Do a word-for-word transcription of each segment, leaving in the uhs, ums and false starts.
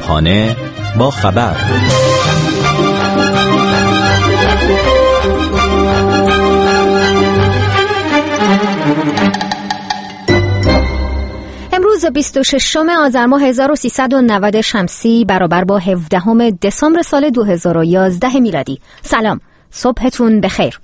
صبحانه با خبر. امروز بیست و ششم آذر ماه هزار و سیصد و نود شمسی برابر با هفدهم دسامبر سال دو هزار و یازده میلادی. سلام، صبحتون بخیر.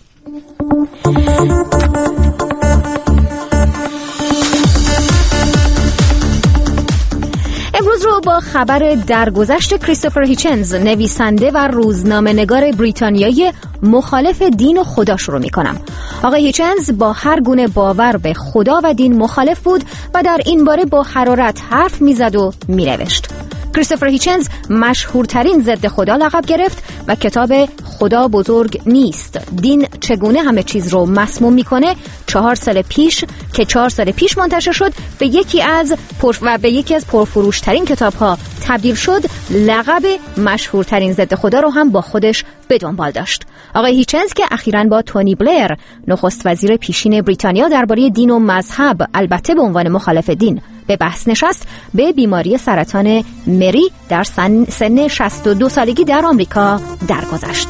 امروز رو با خبر درگذشت کریستوفر هیچنز، نویسنده و روزنامه‌نگار بریتانیایی مخالف دین و خدا شروع می‌کنم. آقای هیچنز با هر گونه باور به خدا و دین مخالف بود و در این باره با حرارت حرف می‌زد و می‌نوشت. کریستوفر هیچنز مشهورترین ضد خدا لقب گرفت و کتاب خدا بزرگ نیست، دین چگونه همه چیز رو مسموم میکنه چهار سال پیش که چهار سال پیش منتشر شد به یکی از پر و به یکی از پرفروشترین کتاب‌ها تبدیل شد. لقب مشهورترین ضد خدا رو هم با خودش به دنبال داشت. آقای هیچنز که اخیراً با تونی بلیر نخست وزیر پیشین بریتانیا درباره دین و مذهب، البته به عنوان مخالف دین، به بحث نشست، به بیماری سرطان مری در سن, سن شصت و دو سالگی در آمریکا درگذشت.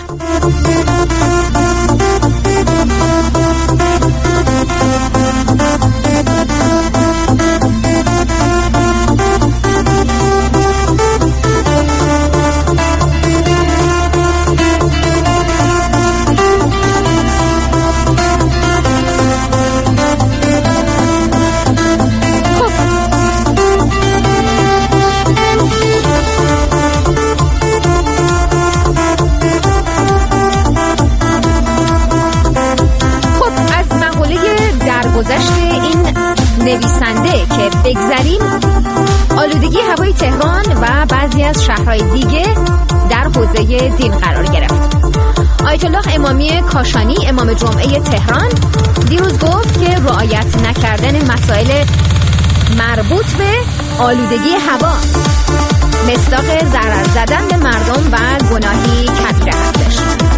گذشت این نویسنده که بگذریم، آلودگی هوای تهران و بعضی از شهرهای دیگه در حوزه دین قرار گرفت. آیت الله امامی کاشانی، امام جمعه تهران، دیروز گفت که رعایت نکردن مسائل مربوط به آلودگی هوا مصداق ضرر زدن به مردم و گناهی کبیره هستش.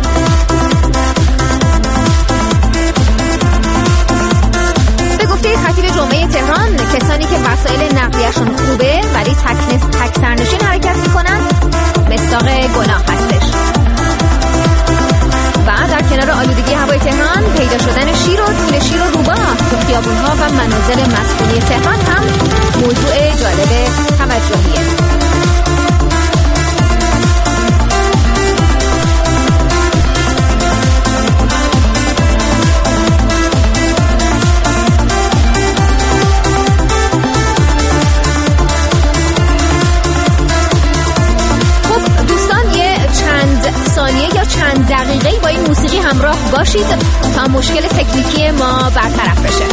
خطیب جمعه تهران، کسانی که وسایل نقلیه‌شون خوبه ولی تک تک سرنشین حرکت میکنن مصداق گناه هستش. و در کنار آلودگی هوای تهران، پیدا شدن شیر و طول شیر و روباه تو خیابون‌ها و منازل مسکونی تهران هم موضوع جالب توجهیه. چند دقیقه‌ای با این موسیقی همراه باشید تا مشکل تکنیکی ما برطرف بشه.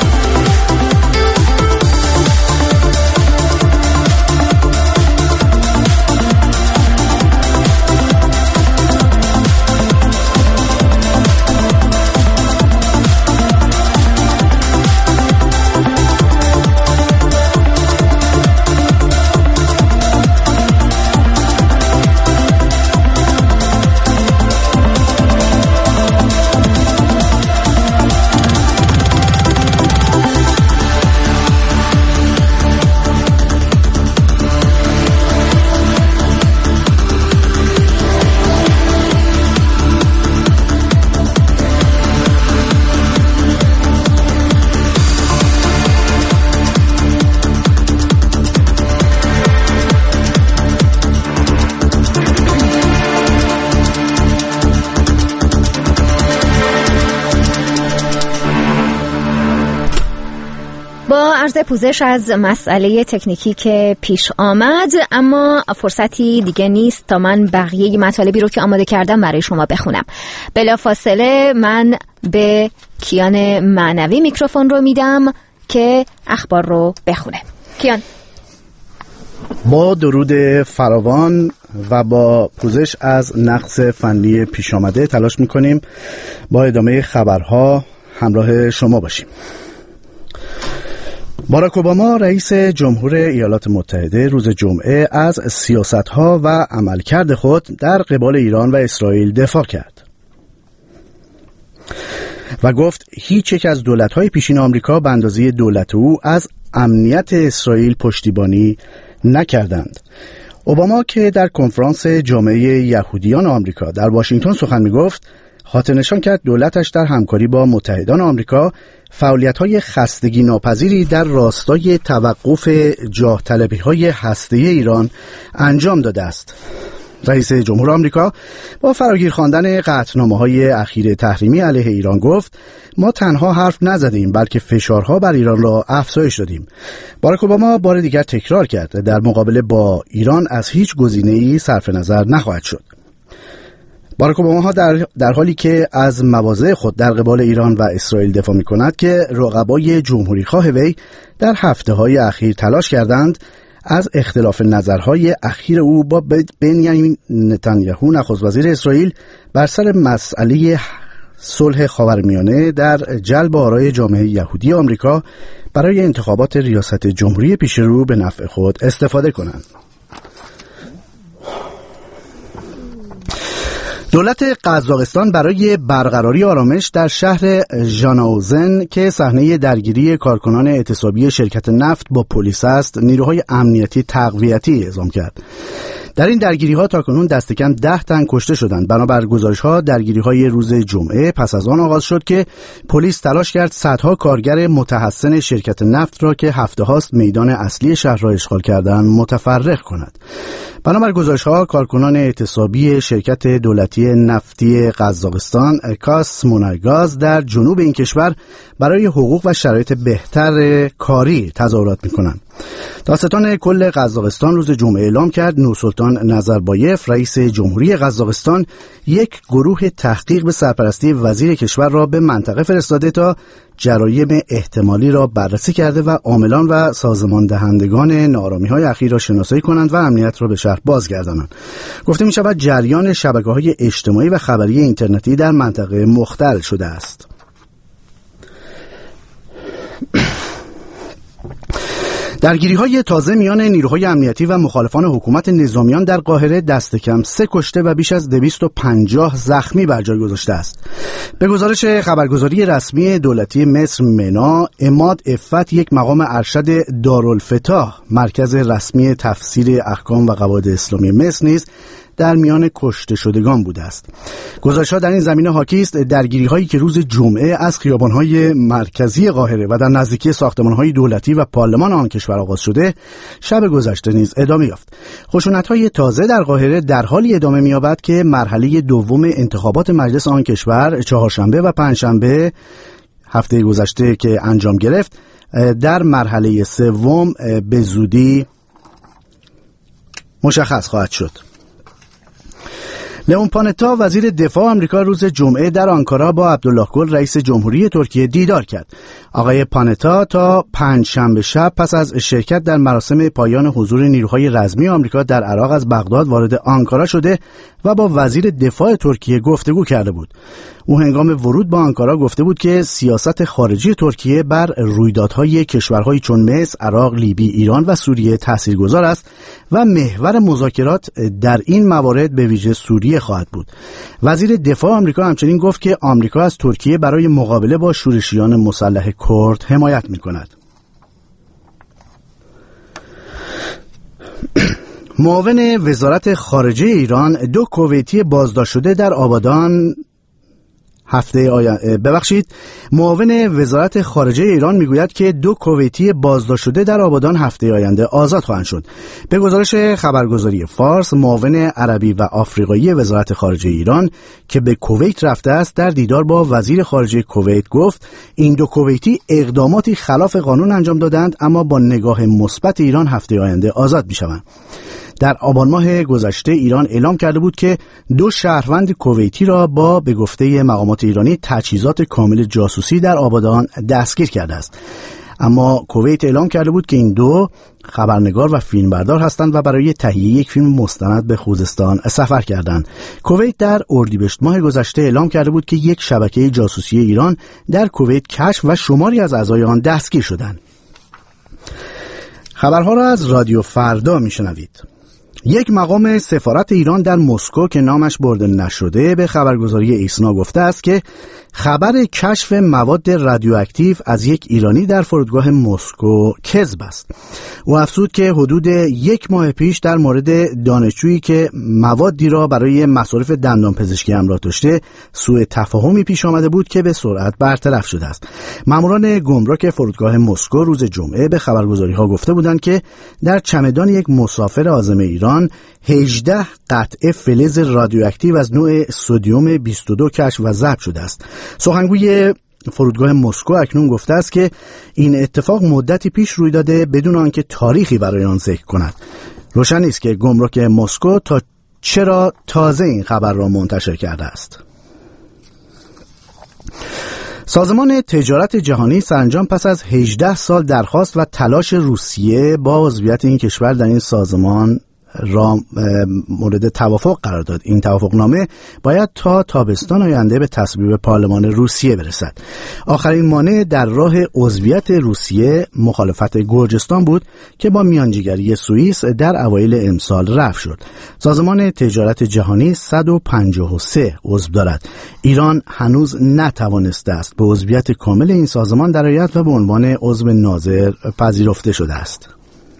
با عرض پوزش از مسئله تکنیکی که پیش آمد، اما فرصتی دیگه نیست تا من بقیه مطالبی رو که آماده کردم برای شما بخونم. بلافاصله من به کیان معنوی میکروفون رو میدم که اخبار رو بخونه. کیان. با درود فراوان و با پوزش از نقص فنی پیش آمده تلاش میکنیم با ادامه خبرها همراه شما باشیم. باراک اوباما رئیس جمهور ایالات متحده روز جمعه از سیاست‌ها و عملکرد خود در قبال ایران و اسرائیل دفاع کرد و گفت هیچ یک از دولت‌های پیشین آمریکا به اندازه دولت او از امنیت اسرائیل پشتیبانی نکردند. اوباما که در کنفرانس جامعه یهودیان آمریکا در واشنگتن سخن می‌گفت، خاطر نشان کرد دولتش در همکاری با متحدان آمریکا فعالیت‌های خستگی ناپذیری در راستای توقف جاه طلبی‌های هسته‌ای ایران انجام داده است. رئیس جمهور آمریکا با فراگیر خواندن قطعنامه‌های اخیر تحریمی علیه ایران گفت: ما تنها حرف نزدیم بلکه فشارها بر ایران را افزایش دادیم. باراک اوباما بار دیگر تکرار کرد در مقابله با ایران از هیچ گزینه‌ای صرف نظر نخواهد شد. باراک اوباما در, در حالی که از مواضع خود در قبال ایران و اسرائیل دفاع می کند که رقبای جمهوری خواه وی در هفته های اخیر تلاش کردند از اختلاف نظرهای اخیر او با بنیامین نتانیاهو نخست وزیر اسرائیل بر سر مسئله صلح خاورمیانه در جلب آرای جامعه یهودی آمریکا برای انتخابات ریاست جمهوری پیش رو به نفع خود استفاده کنند. دولت قزاقستان برای برقراری آرامش در شهر ژاناوزن که صحنه درگیری کارکنان اعتصابی شرکت نفت با پلیس است، نیروهای امنیتی تقویتی اعزام کرد. در این درگیری‌ها تاکنون دست کم ده تن کشته شدند. بنابر گزارش‌ها درگیری‌های روز جمعه پس از آن آغاز شد که پلیس تلاش کرد صدها کارگر متحسن شرکت نفت را که هفته‌هاست میدان اصلی شهر را اشغال کردند متفرق کند. بنابر گزارش‌ها کارکنان اعتصابی شرکت دولتی نفتی قزاقستان کاسمونایگاز در جنوب این کشور برای حقوق و شرایط بهتر کاری تظاهرات می‌کنند. دادستان کل قزاقستان روز جمعه اعلام کرد نورسلطان نظربایف رئیس جمهوری قزاقستان یک گروه تحقیق به سرپرستی وزیر کشور را به منطقه فرستاده تا جرایم احتمالی را بررسی کرده و عاملان و سازمان دهندگان ناآرامی‌های اخیر را شناسایی کنند و امنیت را به شهر بازگردانند. گفته می شود جریان شبکه‌های اجتماعی و خبری اینترنتی در منطقه مختل شده است. درگیری‌های تازه میان نیروهای امنیتی و مخالفان حکومت نظامیان در قاهره دست کم سه کشته و بیش از دویست و پنجاه زخمی بر جای گذاشته است. به گزارش خبرگزاری رسمی دولتی مصر منا، عماد عفت یک مقام ارشد دارالفتاح مرکز رسمی تفسیر احکام و قواعد اسلامی مصر نیز در میان کشته شدگان بوده است. گزارش‌ها در این زمینه حاکی است درگیری‌هایی که روز جمعه از خیابان‌های مرکزی قاهره و در نزدیکی ساختمان‌های دولتی و پارلمان آن کشور آغاز شده، شب گذشته نیز ادامه یافت. خشونت‌های تازه در قاهره در حالی ادامه می‌یابد که مرحله دوم انتخابات مجلس آن کشور چهارشنبه و پنجشنبه هفته گذشته که انجام گرفت، در مرحله سوم به زودی مشخص خواهد شد. لئون پانتا وزیر دفاع آمریکا روز جمعه در آنکارا با عبدالله گل رئیس جمهوری ترکیه دیدار کرد. آقای پانتا تا پنج شنبه شب پس از شرکت در مراسم پایان حضور نیروهای رزمی آمریکا در عراق از بغداد وارد آنکارا شده و با وزیر دفاع ترکیه گفتگو کرده بود. او هنگام ورود به آنکارا گفته بود که سیاست خارجی ترکیه بر رویدادهای کشورهایی چون مصر، عراق، لیبی، ایران و سوریه تاثیرگذار است و محور مذاکرات در این موارد به ویژه سوریه خواهد بود. وزیر دفاع آمریکا همچنین گفت که آمریکا از ترکیه برای مقابله با شورشیان مسلح کرد حمایت می‌کند. معاون وزارت خارجه ایران دو کویتی بازداشت شده در آبادان هفته آینده ببخشید معاون وزارت خارجه ایران میگوید که دو کویتی بازداشت شده در آبادان هفته آینده آزاد خواهند شد. به گزارش خبرگزاری فارس، معاون عربی و آفریقایی وزارت خارجه ایران که به کویت رفته است در دیدار با وزیر خارجه کویت گفت این دو کویتی اقداماتی خلاف قانون انجام دادند اما با نگاه مثبت ایران هفته آینده آزاد میشوند. در آبان ماه گذشته ایران اعلام کرده بود که دو شهروند کویتی را با به گفته مقامات ایرانی تجهیزات کامل جاسوسی در آبادان دستگیر کرده است. اما کویت اعلام کرده بود که این دو خبرنگار و فیلمبردار هستند و برای تهیه یک فیلم مستند به خوزستان سفر کردند. کویت در اردیبهشت ماه گذشته اعلام کرده بود که یک شبکه جاسوسی ایران در کویت کشف و شماری از اعضای آن دستگیر شدند. خبرها را از رادیو فردا میشنوید. یک مقام سفارت ایران در مسکو که نامش برده نشده به خبرگزاری ایسنا گفته است که خبر کشف مواد رادیواکتیو از یک ایرانی در فرودگاه مسکو کذب است. او افزود که حدود یک ماه پیش در مورد دانشجویی که موادی را برای مصارف دندانپزشکی همراه داشته سوء تفاهمی پیش آمده بود که به سرعت برطرف شده است. ماموران گمرک فرودگاه مسکو روز جمعه به خبرگزاری‌ها گفته بودند که در چمدان یک مسافر عازم ایران هجده قطعه فلز رادیواکتیو از نوع سدیم بیست و دو کشف و ضبط شده است. سخنگوی فرودگاه مسکو اکنون گفته است که این اتفاق مدتی پیش روی داده بدون آنکه تاریخی برای آن ذکر کند. روشن نیست که گمرک مسکو تا چرا تازه این خبر را منتشر کرده است. سازمان تجارت جهانی سرانجام پس از هجده سال درخواست و تلاش روسیه با عضویت این کشور در این سازمان را مورد توافق قرار داد. این توافقنامه باید تا تابستان آینده به تصویب پارلمان روسیه برسد. آخرین مانع در راه عضویت روسیه مخالفت گرجستان بود که با میانجیگری سوئیس در اوایل امسال رفع شد. سازمان تجارت جهانی صد و پنجاه و سه عضو دارد. ایران هنوز نتوانسته است به عضویت کامل این سازمان درآید و به عنوان عضو ناظر پذیرفته شده است.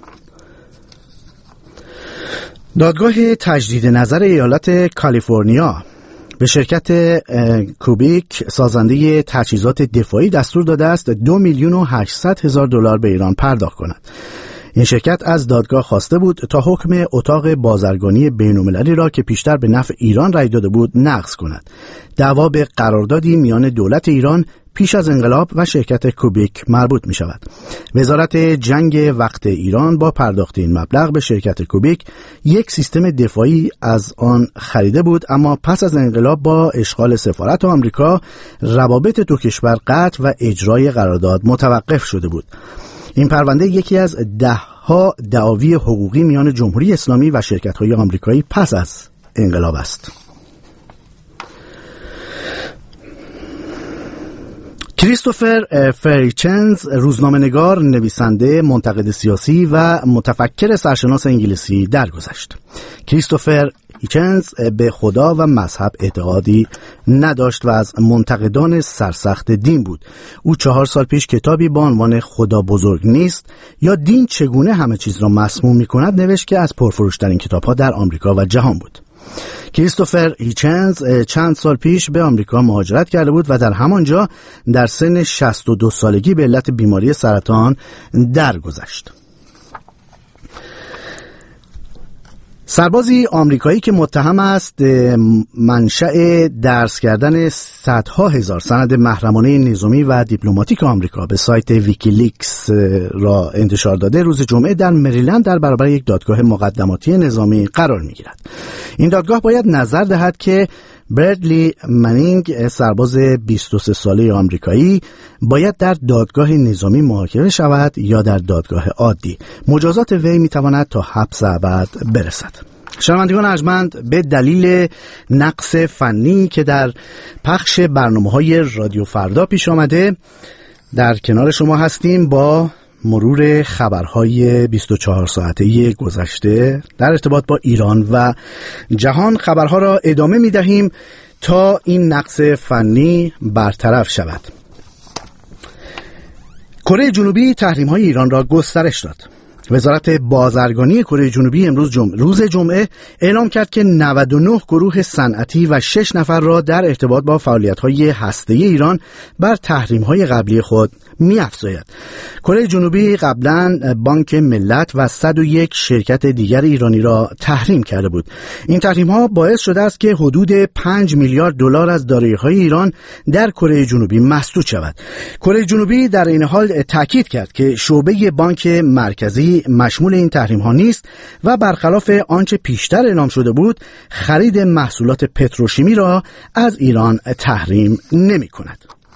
دادگاه تجدید نظر ایالت کالیفرنیا به شرکت کوبیک سازنده تجهیزات دفاعی دستور داده است دو میلیون و هشتصد هزار دلار به ایران پرداخت کند. این شرکت از دادگاه خواسته بود تا حکم اتاق بازرگانی بین‌المللی را که پیشتر به نفع ایران رأی داده بود نقض کند. دعوا به قراردادی میان دولت ایران پیش از انقلاب و شرکت کوبیک مربوط می شود. وزارت جنگ وقت ایران با پرداخت این مبلغ به شرکت کوبیک یک سیستم دفاعی از آن خریده بود، اما پس از انقلاب با اشغال سفارت آمریکا روابط دو کشور قطع و اجرای قرارداد متوقف شده بود. این پرونده یکی از ده ها دعاوی حقوقی میان جمهوری اسلامی و شرکت‌های آمریکایی پس از انقلاب است. کریستوفر فریچنز، روزنامه‌نگار، نویسنده، منتقد سیاسی و متفکر سرشناس انگلیسی درگذشت. کریستوفر هیچنز به خدا و مذهب اعتقادی نداشت و از منتقدان سرسخت دین بود. او چهار سال پیش کتابی با عنوان خدا بزرگ نیست یا دین چگونه همه چیز را مسموم می‌کند نوشت که از پرفروش‌ترین کتاب‌ها در آمریکا و جهان بود. کریستوفر هیچنز چند سال پیش به آمریکا مهاجرت کرده بود و در همانجا در سن شصت و دو سالگی به علت بیماری سرطان درگذشت. سربازی آمریکایی که متهم است منشأ درس کردن صدها هزار سند محرمانه نظامی و دیپلماتیک آمریکا به سایت ویکیلیکس را انتشار داده، روز جمعه در مریلند در برابر یک دادگاه مقدماتی نظامی قرار می‌گیرد. این دادگاه باید نظر دهد که برادلی منینگ، سرباز بیست و سه ساله آمریکایی، باید در دادگاه نظامی محاکمه شود یا در دادگاه عادی. مجازات وی میتواند تا حبس ابد برسد. شنوندگان ارجمند، به دلیل نقص فنی که در پخش برنامه‌های رادیو فردا پیش آمده، در کنار شما هستیم با مرور خبرهای بیست و چهار ساعته گذشته در ارتباط با ایران و جهان. خبرها را ادامه می دهیم تا این نقص فنی برطرف شود. کره جنوبی تحریم‌های ایران را گسترش داد. وزارت بازرگانی کره جنوبی امروز جمعه روز جمعه اعلام کرد که نود و نه گروه صنعتی و شش نفر را در ارتباط با فعالیت‌های هسته‌ای ایران بر تحریم‌های قبلی خود می‌افزاید. کره جنوبی قبلا بانک ملت و صد و یک شرکت دیگر ایرانی را تحریم کرده بود. این تحریم‌ها باعث شده است که حدود پنج میلیارد دلار از دارایی‌های ایران در کره جنوبی مسدود شود. کره جنوبی در این حال تاکید کرد که شعبه بانک مرکزی مشمول این تحریم‌ها نیست و برخلاف آنچه پیشتر اعلام شده بود، خرید محصولات پتروشیمی را از ایران تحریم نمی‌کند.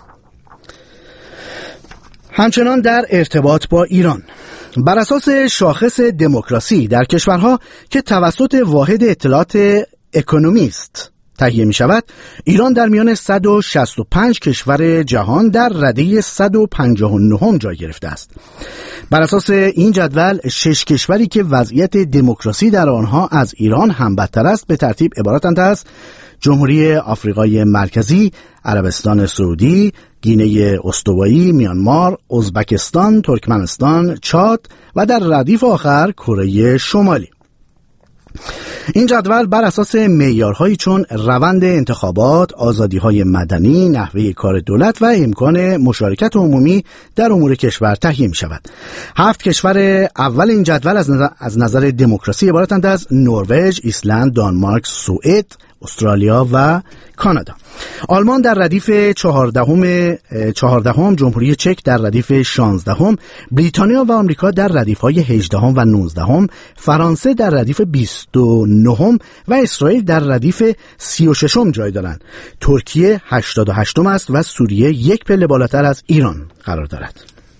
همچنان در ارتباط با ایران، بر اساس شاخص دموکراسی در کشورها که توسط واحد اطلاعات اکونومیست تهیه می شود، ایران در میان صد و شصت و پنج کشور جهان در رده صد و پنجاه و نه جای گرفته است. بر اساس این جدول، شش کشوری که وضعیت دموکراسی در آنها از ایران هم بدتر است به ترتیب عبارتند از جمهوری آفریقای مرکزی، عربستان سعودی، گینه استوایی، میانمار، ازبکستان، ترکمنستان، چاد و در ردیف آخر کره شمالی. این جدول بر اساس معیارهایی چون روند انتخابات، آزادی‌های مدنی، نحوه کار دولت و امکان مشارکت عمومی در امور کشور تهیه می‌شود. هفت کشور اول این جدول از نظر, از نظر دموکراسی عبارتند از نروژ، ایسلند، دانمارک، سوئد، استرالیا و کانادا. آلمان در ردیف چهاردهم چهاردهم، جمهوری چک در ردیف شانزدهم، بریتانیا و آمریکا در ردیف‌های هجدهم و نوزدهم، فرانسه در ردیف بیست و نهم و اسرائیل در ردیف سی و ششم جای دارند. ترکیه هشتاد و هشتم است و سوریه یک پله بالاتر از ایران قرار دارد.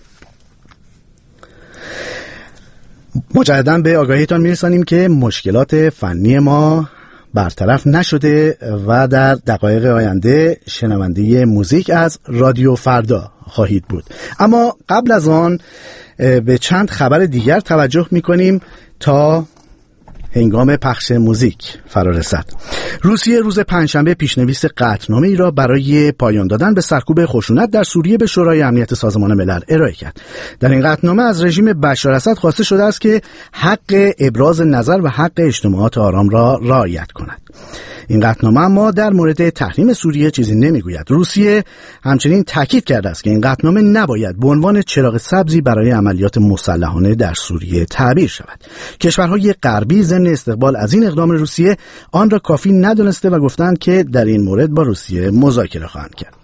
مجدداً به آگاهیتان میرسانیم که مشکلات فنی ما برطرف نشده و در دقایق آینده شنونده موزیک از رادیو فردا خواهید بود. اما قبل از آن به چند خبر دیگر توجه می‌کنیم تا هنگام پخش موزیک فرا رسد. روسیه روز پنجشنبه پیشنویس قطعنامه‌ای را برای پایان دادن به سرکوب خشونت در سوریه به شورای امنیت سازمان ملل ارائه کرد. در این قطعنامه از رژیم بشار اسد خواسته شده است که حق ابراز نظر و حق اجتماعات آرام را رعایت کند. این قطعنامه اما در مورد تحریم سوریه چیزی نمیگوید. روسیه همچنین تاکید کرده است که این قطعنامه نباید به عنوان چراغ سبزی برای عملیات مسلحانه در سوریه تعبیر شود. کشورهای غربی ضمن استقبال از این اقدام روسیه آن را کافی ندانسته و گفتند که در این مورد با روسیه مذاکره خواهند کرد.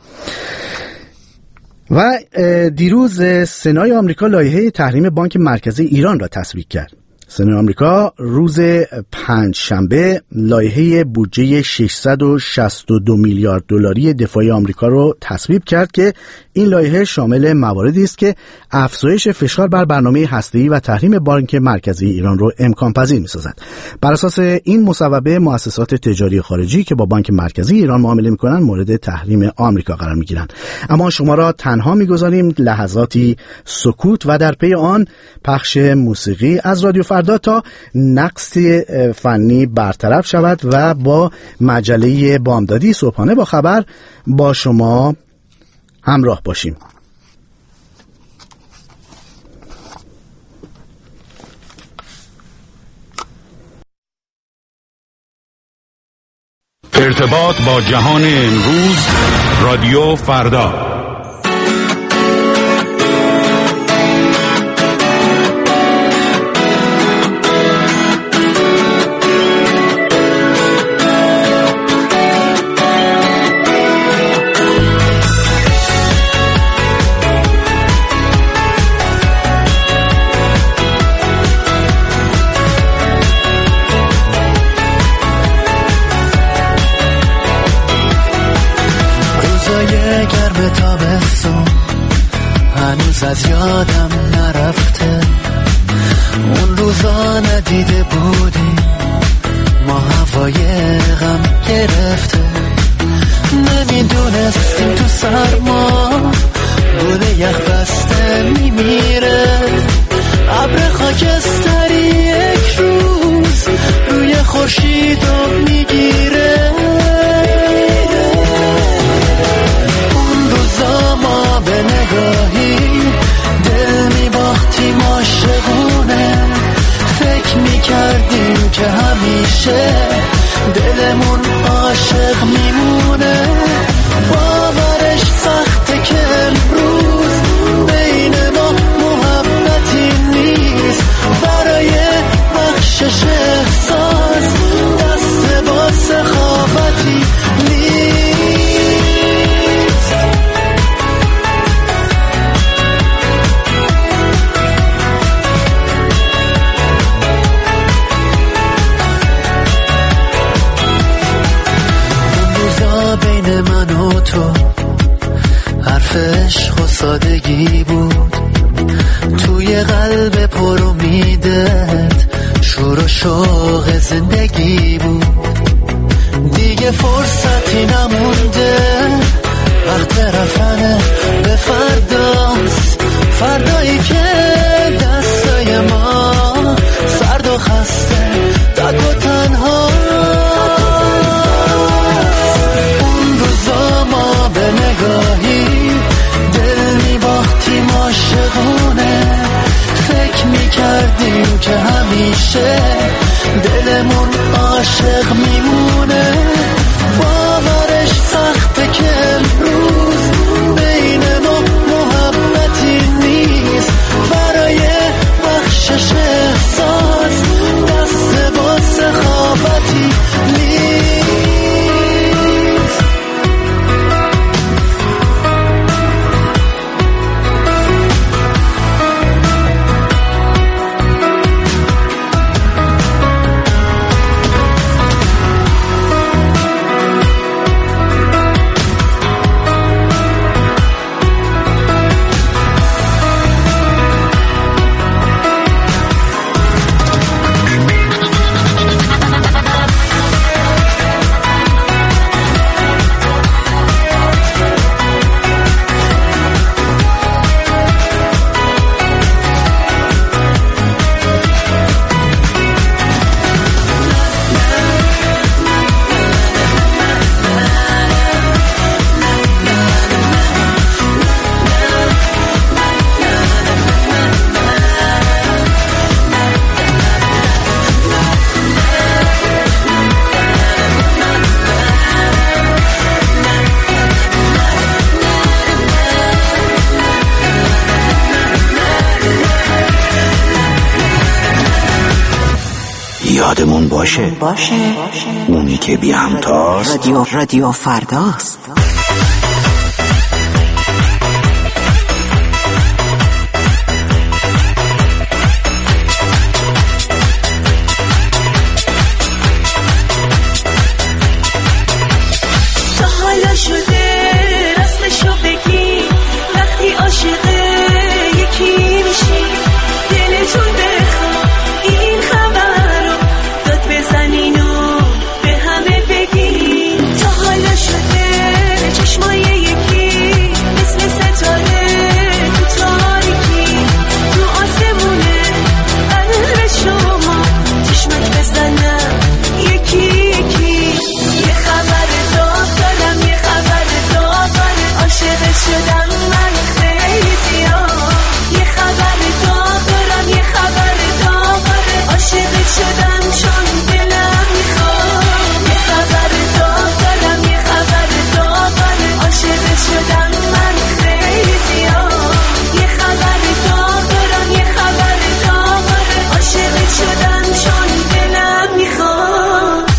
و دیروز سنای آمریکا لایحه تحریم بانک مرکزی ایران را تصویب کرد. سنای آمریکا روز پنج شنبه لایحه بودجه ششصد و شصت و دو میلیارد دلاری دفاعی آمریکا را تصویب کرد که این لایحه شامل مواردی است که افزایش فشار بر برنامه هسته‌ای و تحریم بانک مرکزی ایران را امکان پذیر می‌سازد. بر اساس این مصوبه مؤسسات تجاری خارجی که با بانک مرکزی ایران معامله می‌کنند مورد تحریم آمریکا قرار می‌گیرند. اما شما را تنها می‌گذاریم لحظاتی سکوت و در پی آن پخش موسیقی از رادیو فردا تا نقص فنی برطرف شود و با مجله بامدادی صبحانه با خبر با شما همراه باشیم. ارتباط با جهان امروز، رادیو فردا. از یادم نرفته اون روزا ندیده بودیم ما هوای غم گرفته نمیدونستیم تو سرما گونه یخ بسته میمیره ابر خاکستری یک روز روی خورشیدو میگیره اون روزا ما به نگاهی دل میباختیم عاشقونه فکر میکردیم که همیشه دلمون عاشق میمونه باورش سخته که امروز بین ما محبتی نیست برای بخشش احساس دست با سخاوتی نیست بین من و تو حرف عشق و سادگی بود توی قلب پر امیدت شور و شوق زندگی بود دیگه فرصتی نمونده وقت رفتن به فرداست فردایی که دستای ما سرد و خسته تک و تنها بدونیم که همیشه دلمون عاشق میمونه. باورش سخته که امروز بین ما محبتی نیست، برای بخشش احساس دست با سخاوتی نیست. یادمون باشه, باشه. اونی که بی همتاست رادیو, رادیو فرداست. تا حالا شده راستشو بگی وقتی عاشقه یکی میشی دلتون بخواد این خبر رو داد بزنین و به همه بگی. تا حالا شده چشمای یکی مثل ستاره تو تاریکی تو آسمونه قلب شما چشمک بزنم یکی یکی. یه خبر داغ دارم یه خبر داغ عاشق شدم من خیلی زیاد. یه خبر داغ دارم یه خبر داغ عاشق شدم چون دلم میخواد. یه خبر داغ دارم یه خبر داغ عاشق شدم من خیلی زیاد. یه خبر داغ دارم یه خبر داغ عاشق شدم چون دلم میخواد.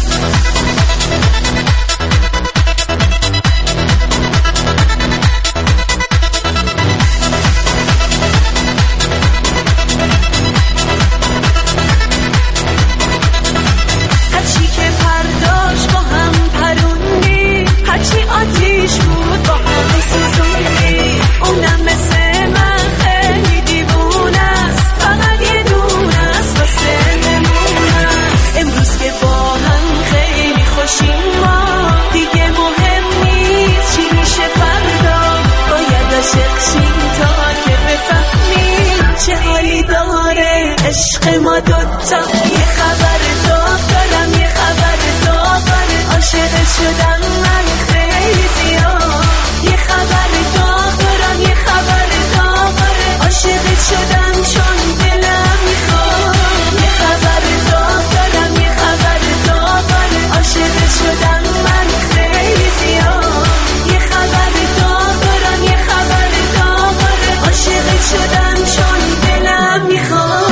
هرچی که پرداش با هم پروندی هرچی آتیش بود با هم سوزوندی. اونم مثل من خیلی دیوونه است فقط یه دونه است واسه نمونست. امروز که با هم خیلی خوشیم ما دیگه مهم نیست چی میشه فردا. باید عاشق شیم تا که بفهمیم چه حالی داره عشق ما دوتا. یه خبر داغ دارم یه خبر داغ عاشق شدم من خیلی زیاد. یه خبر داغ دارم یه خبر داغ عاشق شدم چون دلم میخواد. یه خبر داغ دارم یه خبر داغ عاشق شدم من خیلی زیاد. یه خبر داغ دارم یه خبر داغ عاشق شدم چون دلم میخواد.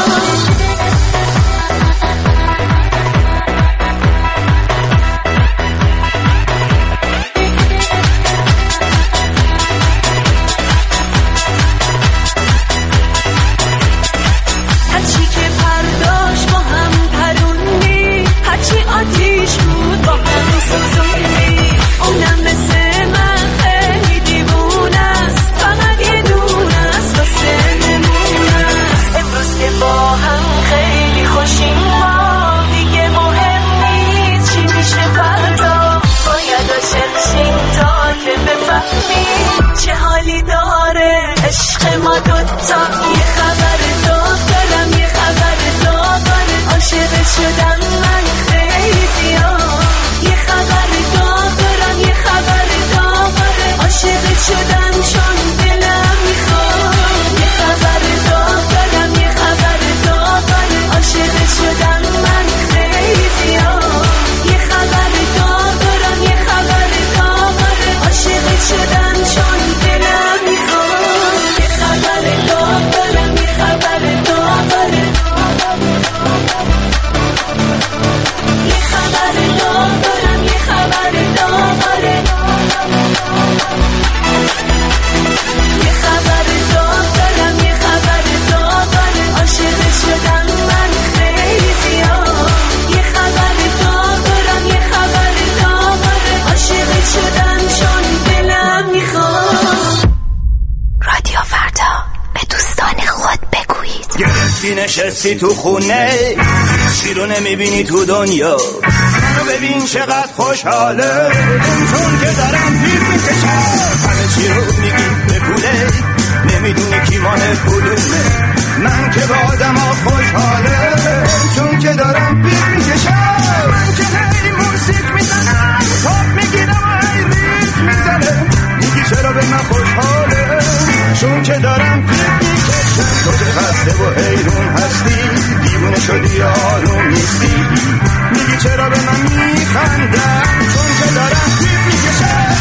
رفتی نشستی تو خونه، چی رو نمیبینی تو دنیا، منو ببین چقدر خوشحاله، چون که دارم پیپ میکشم، همه چی رو میگی به پوله، نمیدونی کی مال پولونه، من که با آدم ها خوشحاله، چون که دارم پیپ میکشم، من که هی موسیق میزنم، تاپ میگیرم و هی ریت میزنم، میگی چرا به من خوشحاله، چون که دارم پیپ میکشم، تو که خسته و حیرون هستی، دیوونه شدی آروم نیستی، میگی چرا به من میخندم، چون که دارم پیپ میکشم.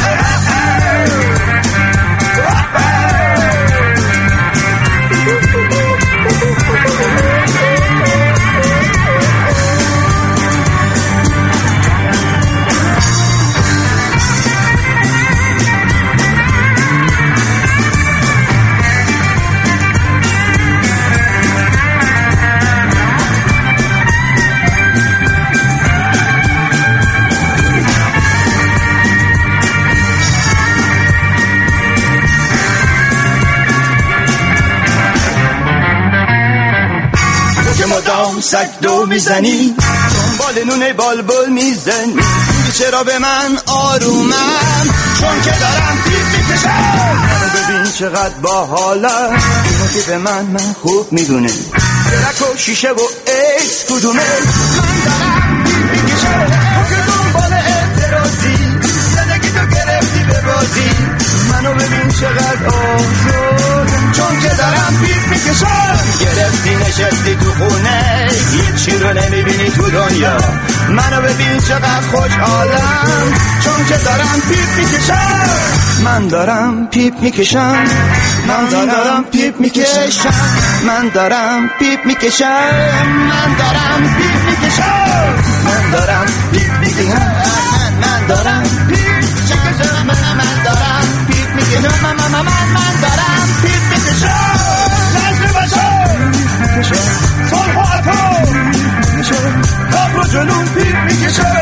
مدام سگ دو میزنی، دنبال نونه بالبل میزنی، میگی چرا به من آرومم، چون که دارم پیپ میکشم، منو ببین چقدر باحالم، اینو که به من من خوب میدونه، درک و شیشه و ایس کدومه، من دارم پیپ میکشم، تو که دنبال اعتراضی، زندگی تو گرفتی به بازی، منو ببین چقدر آزادم، چون که دارم پیپ میکشم، گرفتی نشستی تو خونه، هیچی رو نمیبینی تو دنیا، منو ببین چقدر خوشحالم، چون که دارم پیپ میکشم، من دارم پیپ میکشم، من دارم پیپ میکشم، من دارم پیپ میکشم، من دارم پیپ میکشم، من دارم پیپ میکشم، من دارم پیپ میکشم، من دارم پیپ میکشم، من من من من دارم پیپ میکشم، نجم بشر میکشم، صلح و عطا میکشم، قبر و جنون پیپ میکشم.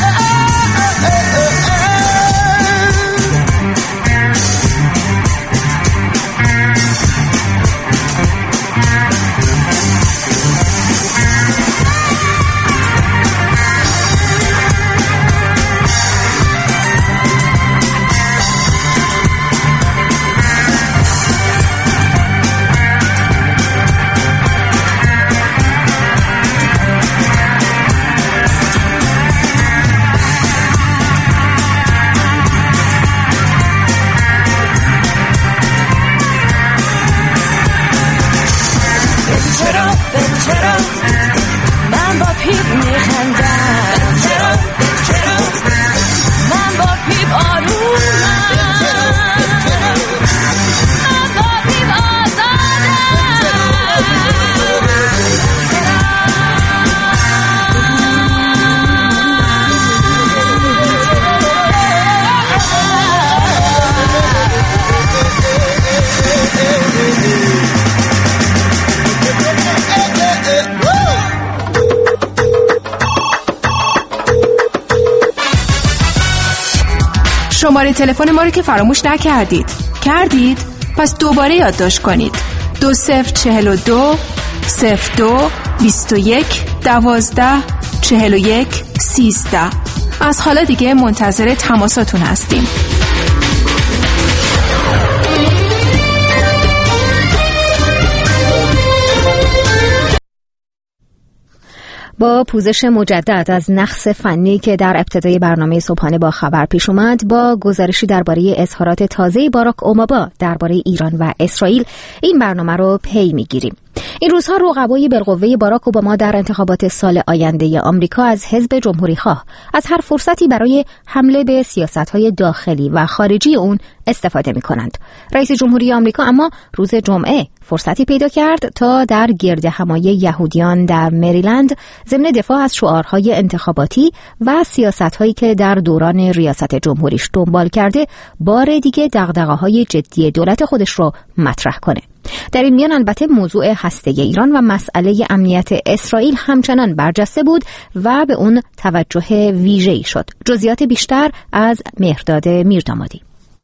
من با پیپ میخندم، چرا چرا من با پیپ آرومم، من با پیپ آزادم، شماره تلفن ما رو که فراموش نکردید. کردید؟ پس دوباره یادداشت کنید. دو صفر چهل و دو صفر دو بیست و یک دوازده چهل و یک سیزده. از حالا دیگه منتظر تماساتون هستیم. با پوزش مجدد از نقص فنی که در ابتدای برنامه صبحانه با خبر پیش اومد، با گزارشی درباره اظهارات تازه باراک اوباما درباره ایران و اسرائیل، این برنامه رو پی میگیریم. این روزها رقبای بالقوه باراک اوباما در انتخابات سال آینده آمریکا از حزب جمهوری‌خواه از هر فرصتی برای حمله به سیاست‌های داخلی و خارجی اون استفاده می‌کنند. رئیس جمهوری آمریکا اما روز جمعه فرصتی پیدا کرد تا در گرد همایی یهودیان در مریلند ضمن دفاع از شعارهای انتخاباتی و سیاست‌هایی که در دوران ریاست جمهوریش دنبال کرده، بار دیگه دغدغه‌های جدی دولت خودش رو مطرح کنه. در این میان البته موضوع هسته ایران و مسئله امنیت اسرائیل همچنان برجسته بود و به اون توجه ویژه‌ای شد. جزئیات بیشتر از مهرداد میردامادی.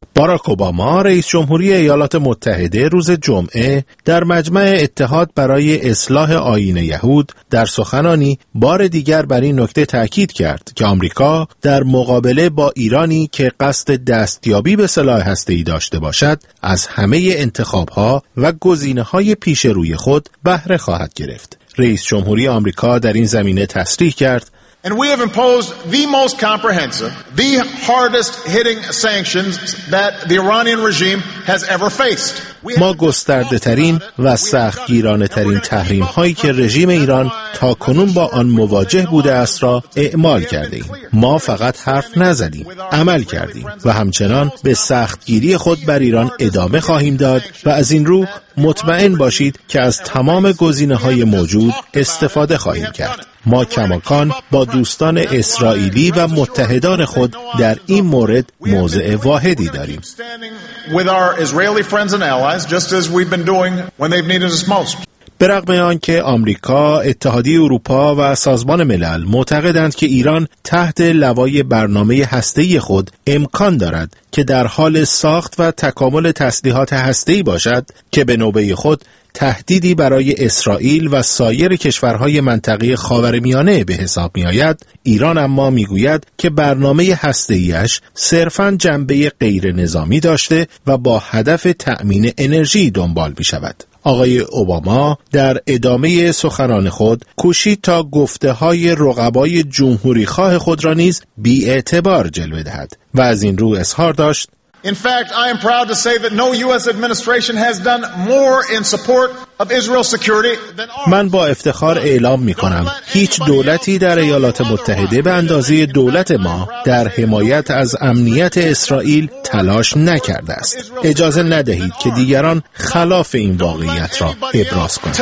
باراک اوباما رئیس جمهوری ایالات متحده روز جمعه در مجمع اتحاد برای اصلاح آیین یهود در سخنانی بار دیگر بر این نکته تاکید کرد که آمریکا در مقابله با ایرانی که قصد دستیابی به سلاح هسته‌ای داشته باشد از همه انتخاب‌ها و گزینه‌های پیش روی خود بهره خواهد گرفت. رئیس جمهوری آمریکا در این زمینه تصریح کرد: And we have imposed the most comprehensive, the hardest hitting sanctions that the Iranian regime has ever faced. ما گسترده ترین و سختگیرانه ترین تحریم هایی که رژیم ایران تا کنون با آن مواجه بوده است را اعمال کرده ایم. ما فقط حرف نزدیم، عمل کردیم و همچنان به سختگیری خود بر ایران ادامه خواهیم داد و از این رو مطمئن باشید که از تمام گزینه‌های موجود استفاده خواهیم کرد. ما کماکان با دوستان اسرائیلی و متحدان خود در این مورد موضع واحدی داریم. به رغم آنکه آمریکا، اتحادیه اروپا و سازمان ملل معتقدند که ایران تحت لوای برنامه هسته‌ای خود امکان دارد که در حال ساخت و تکامل تسلیحات هسته‌ای باشد که به نوبه خود تهدیدی برای اسرائیل و سایر کشورهای منطقه خاورمیانه به حساب می آید، ایران اما می گوید که برنامه هسته‌ایش صرفاً جنبه غیر نظامی داشته و با هدف تأمین انرژی دنبال می شود. آقای اوباما در ادامه سخنان خود کوشید تا گفته‌های رقبای جمهوری خواه خود را نیز بی‌اعتبار جلوه دهد و از این رو اظهار داشت: In fact, I am proud to say that no U S administration has done more in support of Israel's security than ours. من با افتخار اعلام می کنم هیچ دولتی در ایالات متحده به اندازه دولت ما در حمایت از امنیت اسرائیل تلاش نکرده است. اجازه ندهید که دیگران خلاف این واقعیت را ابراز کنند.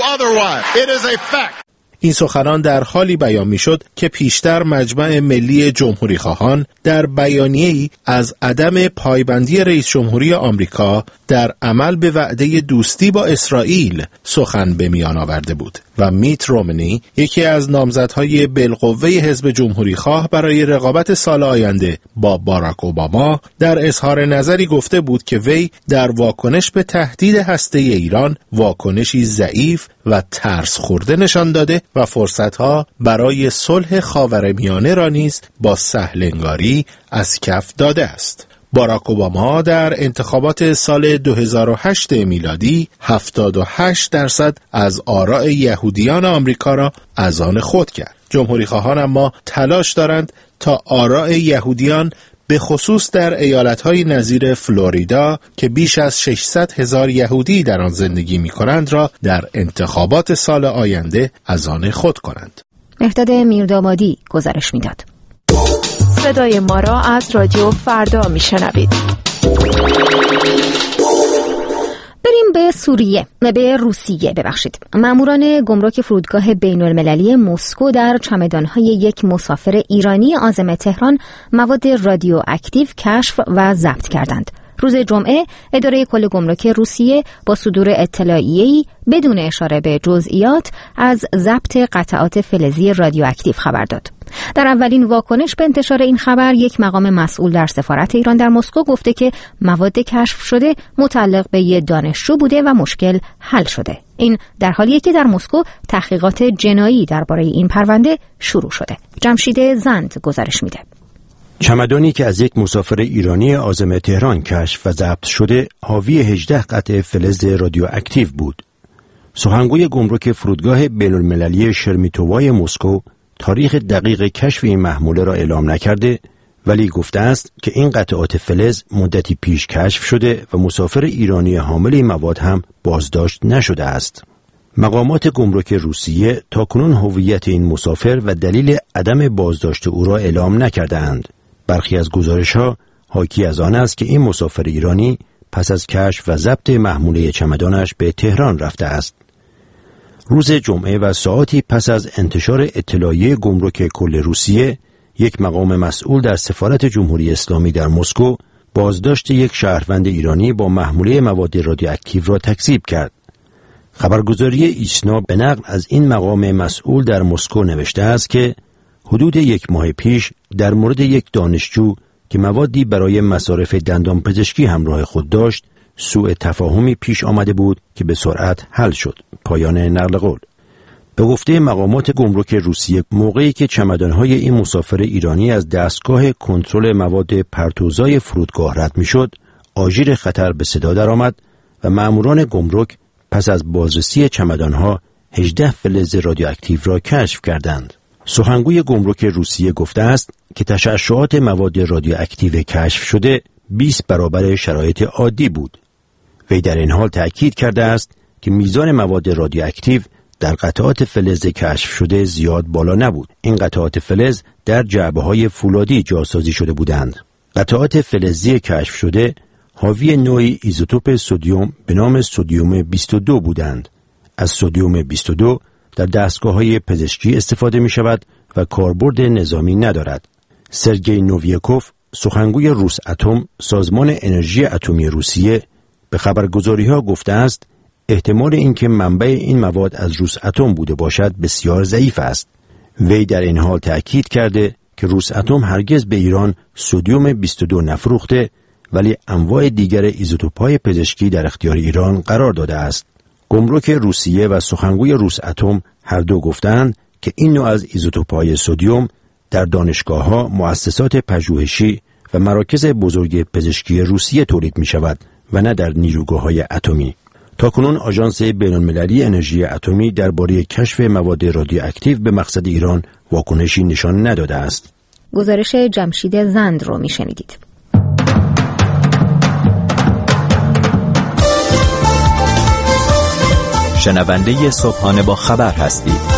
این سخنان در حالی بیان می‌شد که پیشتر مجمع ملی جمهوری خواهان در بیانیه‌ای از عدم پایبندی رئیس جمهوری آمریکا در عمل به وعده دوستی با اسرائیل سخن به میان آورده بود و میت رومنی، یکی از نامزدهای بالقوه حزب جمهوری خواه برای رقابت سال آینده با باراک اوباما، در اظهار نظری گفته بود که وی در واکنش به تهدید هسته‌ای ایران واکنشی ضعیف و ترس خورده نشان داده و فرصتها برای صلح خاورمیانه را نیز با سهل‌انگاری از کف داده است. باراک اوباما در انتخابات سال دو هزار و هشت میلادی هفتاد و هشت درصد از آراء یهودیان آمریکا را از آن خود کرد. جمهوری خواهان اما تلاش دارند تا آراء یهودیان به خصوص در ایالت‌های نظیر فلوریدا که بیش از ششصد هزار یهودی در آن زندگی می‌کنند را در انتخابات سال آینده از آن خود کنند. مهداد میردامادی گزارش می‌داد. صدای ما را از رادیو فردا میشنوید. بریم به سوریه، به روسیه ببخشید. ماموران گمرک فرودگاه بین المللی مسکو در چمدان‌های یک مسافر ایرانی عازم تهران مواد رادیواکتیو کشف و ضبط کردند. روز جمعه اداره کل گمرک روسیه با صدور اطلاعیه‌ای بدون اشاره به جزئیات از ضبط قطعات فلزی رادیواکتیو خبر داد. در اولین واکنش به انتشار این خبر، یک مقام مسئول در سفارت ایران در مسکو گفته که مواد کشف شده متعلق به یک دانشجو بوده و مشکل حل شده. این در حالیه که در مسکو تحقیقات جنایی درباره این پرونده شروع شده. جمشید زند گزارش میده. چمدانی که از یک مسافر ایرانی عازم تهران کشف و ضبط شده حاوی هجده قطعه فلز رادیواکتیو بود. سخنگوی گمرک فرودگاه بین‌المللی شرمیتووای مسکو تاریخ دقیق کشف این محموله را اعلام نکرده، ولی گفته است که این قطعات فلز مدتی پیش کشف شده و مسافر ایرانی حامل این مواد هم بازداشت نشده است. مقامات گمرک روسیه تاکنون هویت این مسافر و دلیل عدم بازداشت او را اعلام نکرده‌اند. برخی از گزارش‌ها حاکی از آن است که این مسافر ایرانی پس از کشف و ضبط محموله چمدانش به تهران رفته است. روز جمعه و ساعتی پس از انتشار اطلاعیه گمرک کل روسیه، یک مقام مسئول در سفارت جمهوری اسلامی در مسکو بازداشت یک شهروند ایرانی با محموله مواد رادیواکتیو را تکذیب کرد. خبرگزاری ایسنا به نقل از این مقام مسئول در مسکو نوشته است که حدود یک ماه پیش در مورد یک دانشجو که موادی برای مصارف دندان پزشکی همراه خود داشت، سوء تفاهمی پیش آمده بود که به سرعت حل شد. پایان نقل قول. به گفته مقامات گمرک روسیه، موقعی که چمدان‌های این مسافر ایرانی از دستگاه کنترل مواد پرتوزای فرودگاه رد می‌شد، آژیر خطر به صدا درآمد و مأموران گمرک پس از بازرسی چمدان‌ها هجده فلز رادیواکتیو را کشف کردند. سخنگوی گمرک روسیه گفته است که تشعشعات مواد رادیواکتیو کشف شده بیست برابر شرایط عادی بود. وی در این حال تأکید کرده است که میزان مواد رادیواکتیو در قطعات فلز کشف شده زیاد بالا نبود. این قطعات فلز در جعبه‌های فولادی جاسازی شده بودند. قطعات فلزی کشف شده حاوی نوعی ایزوتوپ سدیم به نام سدیم بیست و دو بودند. از سدیم بیست و دو در دستگاه‌های پزشکی استفاده می‌شود و کاربرد نظامی ندارد. سرگئی نوویکوف، سخنگوی روس اتم، سازمان انرژی اتمی روسیه، به خبرگزاری‌ها گفته است احتمال اینکه منبع این مواد از روس اتم بوده باشد بسیار ضعیف است. وی در این حال تأکید کرده که روس اتم هرگز به ایران سدیم بیست و دو نفروخته، ولی انواع دیگر ایزوتوپ‌های پزشکی در اختیار ایران قرار داده است. گمرک روسیه و سخنگوی روس اتم هر دو گفتند که این نوع از ایزوتوپ‌های سدیم در دانشگاه‌ها، مؤسسات پژوهشی و مراکز بزرگ پزشکی روسیه تولید می‌شود و نه در نیروگاه‌های اتمی. تاکنون آژانس بین‌المللی انرژی اتمی درباره کشف مواد رادیواکتیو به مقصد ایران واکنشی نشان نداده است. گزارش جمشید زند رو میشنیدید. شنونده صبحانه با خبر هستید.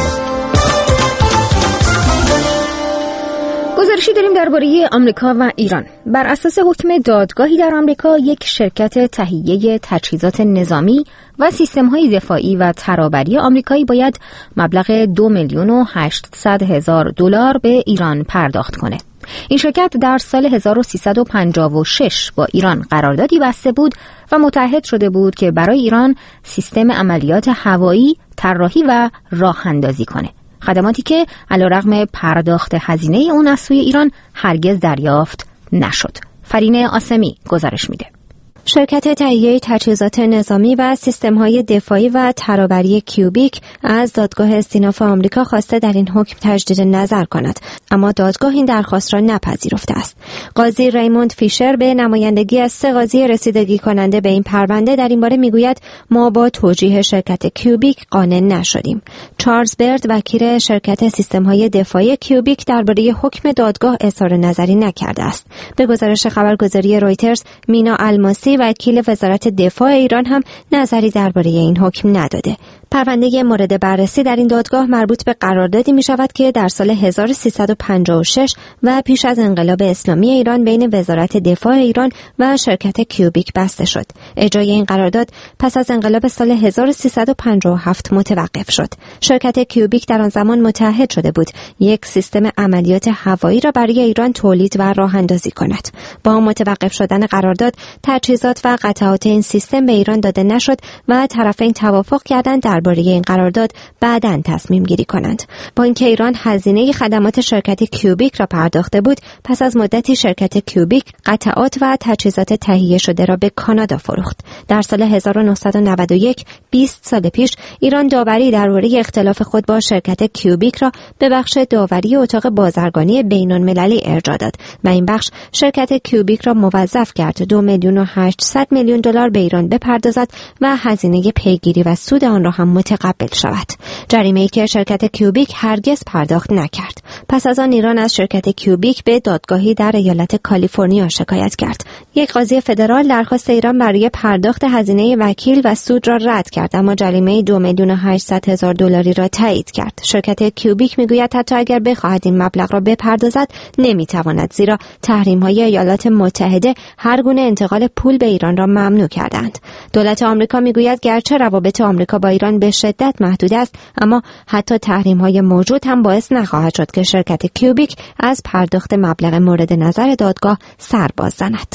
گزارشی داریم درباره آمریکا و ایران. بر اساس حکم دادگاهی در آمریکا، یک شرکت تهیه تجهیزات نظامی و سیستم‌های دفاعی و ترابری آمریکایی باید مبلغ دو میلیون و هشتصد هزار دلار به ایران پرداخت کنه. این شرکت در سال هزار و سیصد و پنجاه و شش با ایران قراردادی بسته بود و متعهد شده بود که برای ایران سیستم عملیات هوایی طراحی و راه اندازی کنه. خدماتی که علیرغم پرداخت هزینه اون از سوی ایران هرگز دریافت نشد. فرینه آسمی گزارش میده. شرکت تهیه تجهیزات نظامی و سیستم‌های دفاعی و ترابری کیوبیک از دادگاه استیناف آمریکا خواسته در این حکم تجدید نظر کند، اما دادگاه این درخواست را نپذیرفته است. قاضی ریموند فیشر به نمایندگی از سه قاضی رسیدگی کننده به این پرونده در این باره میگوید ما با توجیه شرکت کیوبیک قانع نشدیم. چارلز برد، وکیل شرکت سیستم‌های دفاعی کیوبیک، درباره حکم دادگاه اظهار نظری نکرده است. به گزارش خبرگزاری رویترز، مینا الماسی، وکیل وزارت دفاع ایران، هم نظری درباره این حکم نداده. پرونده مورد بررسی در این دادگاه مربوط به قراردادی می شود که در سال هزار و سیصد و پنجاه و شش و پیش از انقلاب اسلامی ایران بین وزارت دفاع ایران و شرکت کیوبیک بسته شد. اجرای این قرارداد پس از انقلاب سال هزار و سیصد و پنجاه و هفت متوقف شد. شرکت کیوبیک در آن زمان متعهد شده بود یک سیستم عملیات هوایی را برای ایران تولید و راه اندازی کند. با متوقف شدن قرارداد، تجهیزات و قطعات این سیستم به ایران داده نشد و طرفین توافق کردند درباره این قرارداد بعداً تصمیم گیری کنند. با اینکه ایران هزینه خدمات شرکت کیوبیک را پرداخته بود، پس از مدتی شرکت کیوبیک قطعات و تجهیزات تهیه شده را به کانادا فروخت. در سال هزار و نهصد و نود و یک، بیست سال پیش، ایران داوری درباره اختلاف خود با شرکت کیوبیک را به بخش داوری اتاق بازرگانی بین‌المللی ارجاع داد و این بخش شرکت کیوبیک را موظف کرد دو میلیون و هشتصد میلیون دلار به ایران بپردازد و هزینه پیگیری و سود آن را هم متقبل شود. جریمه‌ای که شرکت کیوبیک هرگز پرداخت نکرد. پس از آن ایران از شرکت کیوبیک به دادگاهی در ایالت کالیفرنیا شکایت کرد. یک قاضی فدرال درخواست ایران برای پرداخت هزینه وکیل و سود را رد کرد، اما جریمه دو میلیون و هشتصد هزار دلاری را تایید کرد. شرکت کیوبیک میگوید حتی اگر بخواهد این مبلغ را بپردازد نمیتواند، زیرا تحریم‌های ایالات متحده هر گونه انتقال پول به ایران را ممنوع کردند. دولت آمریکا میگوید گرچه روابط آمریکا با ایران به شدت محدود است، اما حتی تحریم‌های موجود هم باعث نخواهد شد که شرکت کیوبیک از پرداخت مبلغ مورد نظر دادگاه سر باز زند.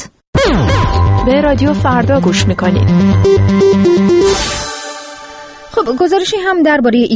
به رادیو فردا گوش می‌کنید. خب، گزارشی هم درباره ایران.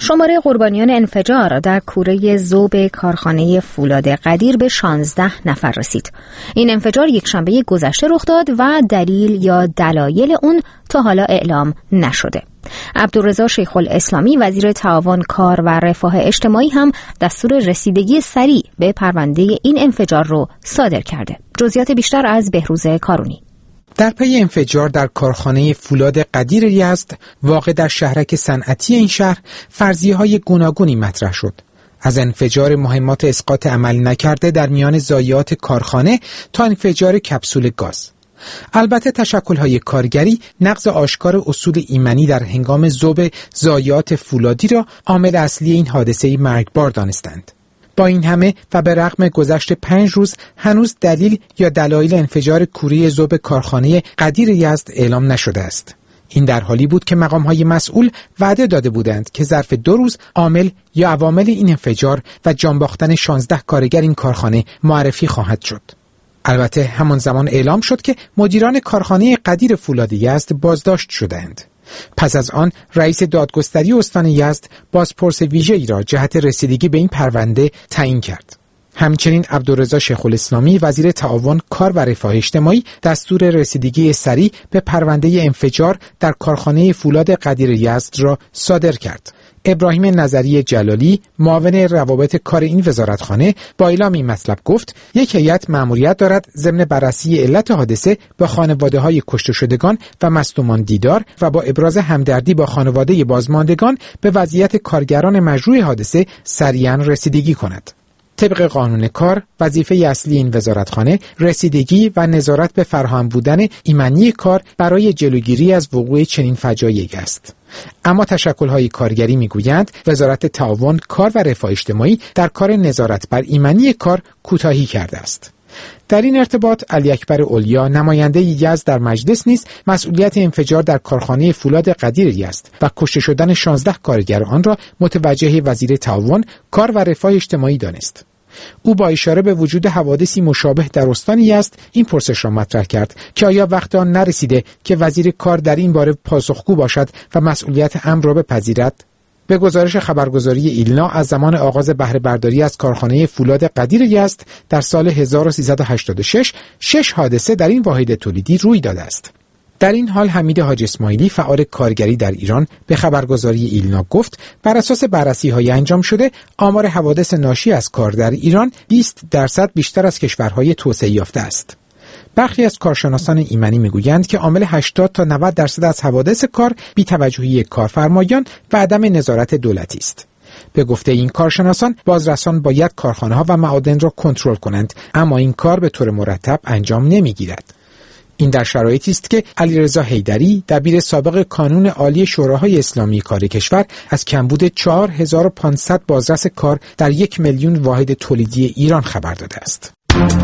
شماره قربانیان انفجار در کوره ذوب کارخانه فولاد قدیر به شانزده نفر رسید. این انفجار یک شنبه گذشته رخ داد و دلیل یا دلایل اون تا حالا اعلام نشده. عبدالرضا شیخ الاسلامی وزیر تعاون کار و رفاه اجتماعی هم دستور رسیدگی سریع به پرونده این انفجار رو صادر کرده. جزئیات بیشتر از بهروز کارونی. در پی انفجار در کارخانه فولاد قدیر یزد واقع در شهرک صنعتی این شهر فرضیه‌های گوناگونی مطرح شد. از انفجار مهمات اسقاط عمل نکرده در میان ضایعات کارخانه تا انفجار کپسول گاز. البته تشکل‌های کارگری نقض آشکار اصول ایمنی در هنگام ذوب ضایعات فولادی را عامل اصلی این حادثه مرگبار دانستند. با این همه و به رغم گذشت پنج روز هنوز دلیل یا دلایل انفجار کوره ذوب کارخانه قدیر یزد اعلام نشده است. این در حالی بود که مقام‌های مسئول وعده داده بودند که ظرف دو روز عامل یا عوامل این انفجار و جان باختن شانزده کارگر این کارخانه معرفی خواهد شد. البته همان زمان اعلام شد که مدیران کارخانه قدیر فولاد یزد بازداشت شدند. پس از آن رئیس دادگستری استان یزد بازپرس ویژه‌ای را جهت رسیدگی به این پرونده تعیین کرد. همچنین عبدالرضا شیخ الاسلامی وزیر تعاون کار و رفاه اجتماعی دستور رسیدگی سریع به پرونده انفجار در کارخانه فولاد قدیر یزد را صادر کرد. ابراهیم نظری جلالی معاون روابط کار این وزارتخانه با اعلام این مطلب گفت یک هیئت مأموریت دارد ضمن بررسی علت حادثه با خانواده‌های کشته شدگان و مصدومان دیدار و با ابراز همدردی با خانواده بازماندگان به وضعیت کارگران مجروح حادثه سریعاً رسیدگی کند. طبق قانون کار وظیفه اصلی این وزارتخانه رسیدگی و نظارت به فراهم بودن ایمنی کار برای جلوگیری از وقوع چنین فجایعی است. اما تشکل‌های کارگری می‌گویند وزارت تعاون کار و رفاه اجتماعی در کار نظارت بر ایمنی کار کوتاهی کرده است. در این ارتباط علی اکبر اولیا نماینده یزد در مجلس نیز مسئولیت انفجار در کارخانه فولاد قدیر یزد و کشته شدن شانزده کارگر آن را متوجه وزیر تعاون کار و رفاه اجتماعی دانست. او با اشاره به وجود حوادثی مشابه در استان یزد این پرسش را مطرح کرد که آیا وقت آن نرسیده که وزیر کار در این باره پاسخگو باشد و مسئولیت امر را بپذیرد؟ به گزارش خبرگزاری ایلنا از زمان آغاز بهره برداری از کارخانه فولاد قدیر یزد در سال هزار و سیصد و هشتاد و شش شش حادثه در این واحد تولیدی روی داده است. در این حال حمید حاج اسماعیلی فعال کارگری در ایران به خبرگزاری ایلنا گفت بر اساس بررسی‌های انجام شده آمار حوادث ناشی از کار در ایران بیست درصد بیشتر از کشورهای توسعه یافته است. برخی از کارشناسان ایمنی میگویند که عامل هشتاد تا نود درصد از حوادث کار بی‌توجهی کارفرمایان و عدم نظارت دولتی است. به گفته این کارشناسان بازرسان باید کارخانه‌ها و معادن را کنترل کنند، اما این کار به طور مرتب انجام نمیگیرد. این در شرایطی است که علیرضا حیدری دبیر سابق کانون عالی شوراهای اسلامی کار کشور از کمبود چهار هزار و پانصد بازرس کار در یک میلیون واحد تولیدی ایران خبر داده است.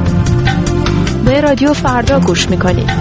به رادیو فردا گوش میکنید.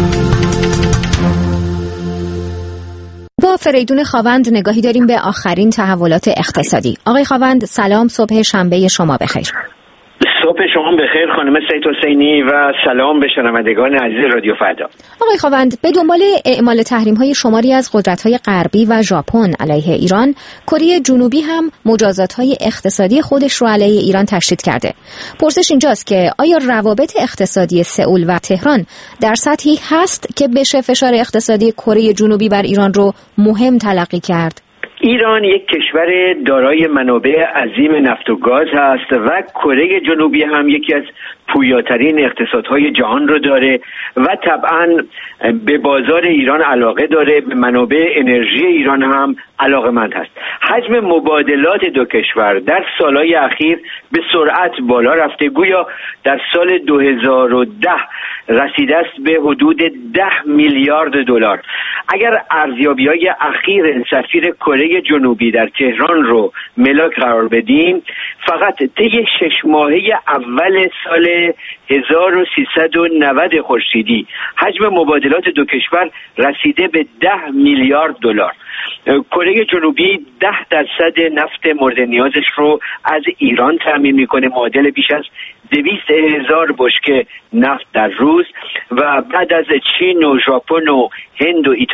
با فریدون خاوند نگاهی داریم به آخرین تحولات اقتصادی. آقای خاوند سلام، صبح شنبه شما بخیر. صبح شما بخیر خانم سید حسینی و سلام به شنوندگان عزیز رادیو فردا. آقای خاوند به دنبال اعمال تحریم‌های شماری از قدرت‌های غربی و ژاپن علیه ایران، کره جنوبی هم مجازات‌های اقتصادی خودش رو علیه ایران تشدید کرده. پرسش اینجاست که آیا روابط اقتصادی سئول و تهران در سطحی هست که بشه فشار اقتصادی کره جنوبی بر ایران رو مهم تلقی کرد؟ ایران یک کشور دارای منابع عظیم نفت و گاز هست و کره جنوبی هم یکی از پویاترین اقتصادهای جهان رو داره و طبعا به بازار ایران علاقه داره، به منابع انرژی ایران هم علاقه‌مند هست. حجم مبادلات دو کشور در سالهای اخیر به سرعت بالا رفته، گویا در سال دو هزار و ده رسیده است به حدود ده میلیارد دلار. اگر ارزیابی‌های اخیر سفیر کره جنوبی در تهران رو ملاک قرار بدیم، فقط طی شش ماهه اول سال هزار و سیصد و نود خورشیدی حجم مبادلات دو کشور رسیده به ده میلیارد دلار. کره جنوبی ده درصد نفت مورد نیازش رو از ایران تامین میکنه، معادل بیش از دویست هزار بشکه نفت در روز، و بعد از چین و ژاپن و هند و ایتالیا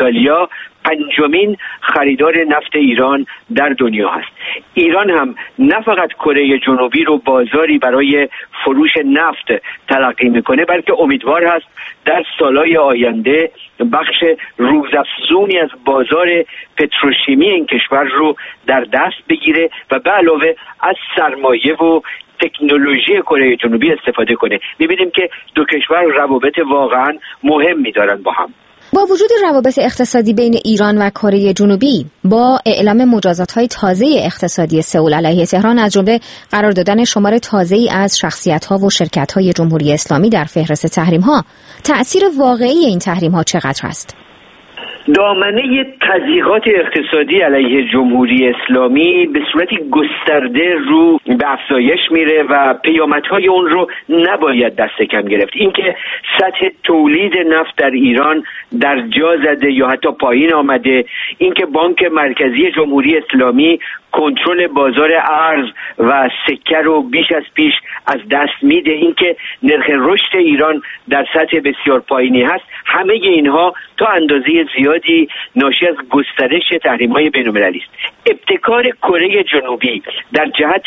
استرالیا پنجمین خریدار نفت ایران در دنیا هست. ایران هم نه فقط کره جنوبی رو بازاری برای فروش نفت تلقی میکنه، بلکه امیدوار هست در سالهای آینده بخش روزافزونی از بازار پتروشیمی این کشور رو در دست بگیره و به علاوه از سرمایه و تکنولوژی کره جنوبی استفاده کنه. می‌بینیم که دو کشور روابط واقعا مهمی دارن با هم. با وجود روابط اقتصادی بین ایران و کره جنوبی، با اعلام مجازات‌های تازه اقتصادی سئول علیه تهران، از جمله قرار دادن شمار تازه‌ای از شخصیت‌ها و شرکت‌های جمهوری اسلامی در فهرست تحریم‌ها، تأثیر واقعی این تحریم‌ها چقدر است؟ دامنه تضییقات اقتصادی علیه جمهوری اسلامی به صورتی گسترده رو به افزایش میره و پیامدهای اون رو نباید دست کم گرفت. اینکه سطح تولید نفت در ایران در جا زده یا حتی پایین آمده، اینکه بانک مرکزی جمهوری اسلامی کنترل بازار ارز و سکه رو بیش از پیش از دست میده، اینکه نرخ رشد ایران در سطح بسیار پایینی هست، همه اینها تا اندازه زیادی ناشی از گسترش تحریم‌های بین‌المللی است. ابتکار کره جنوبی در جهت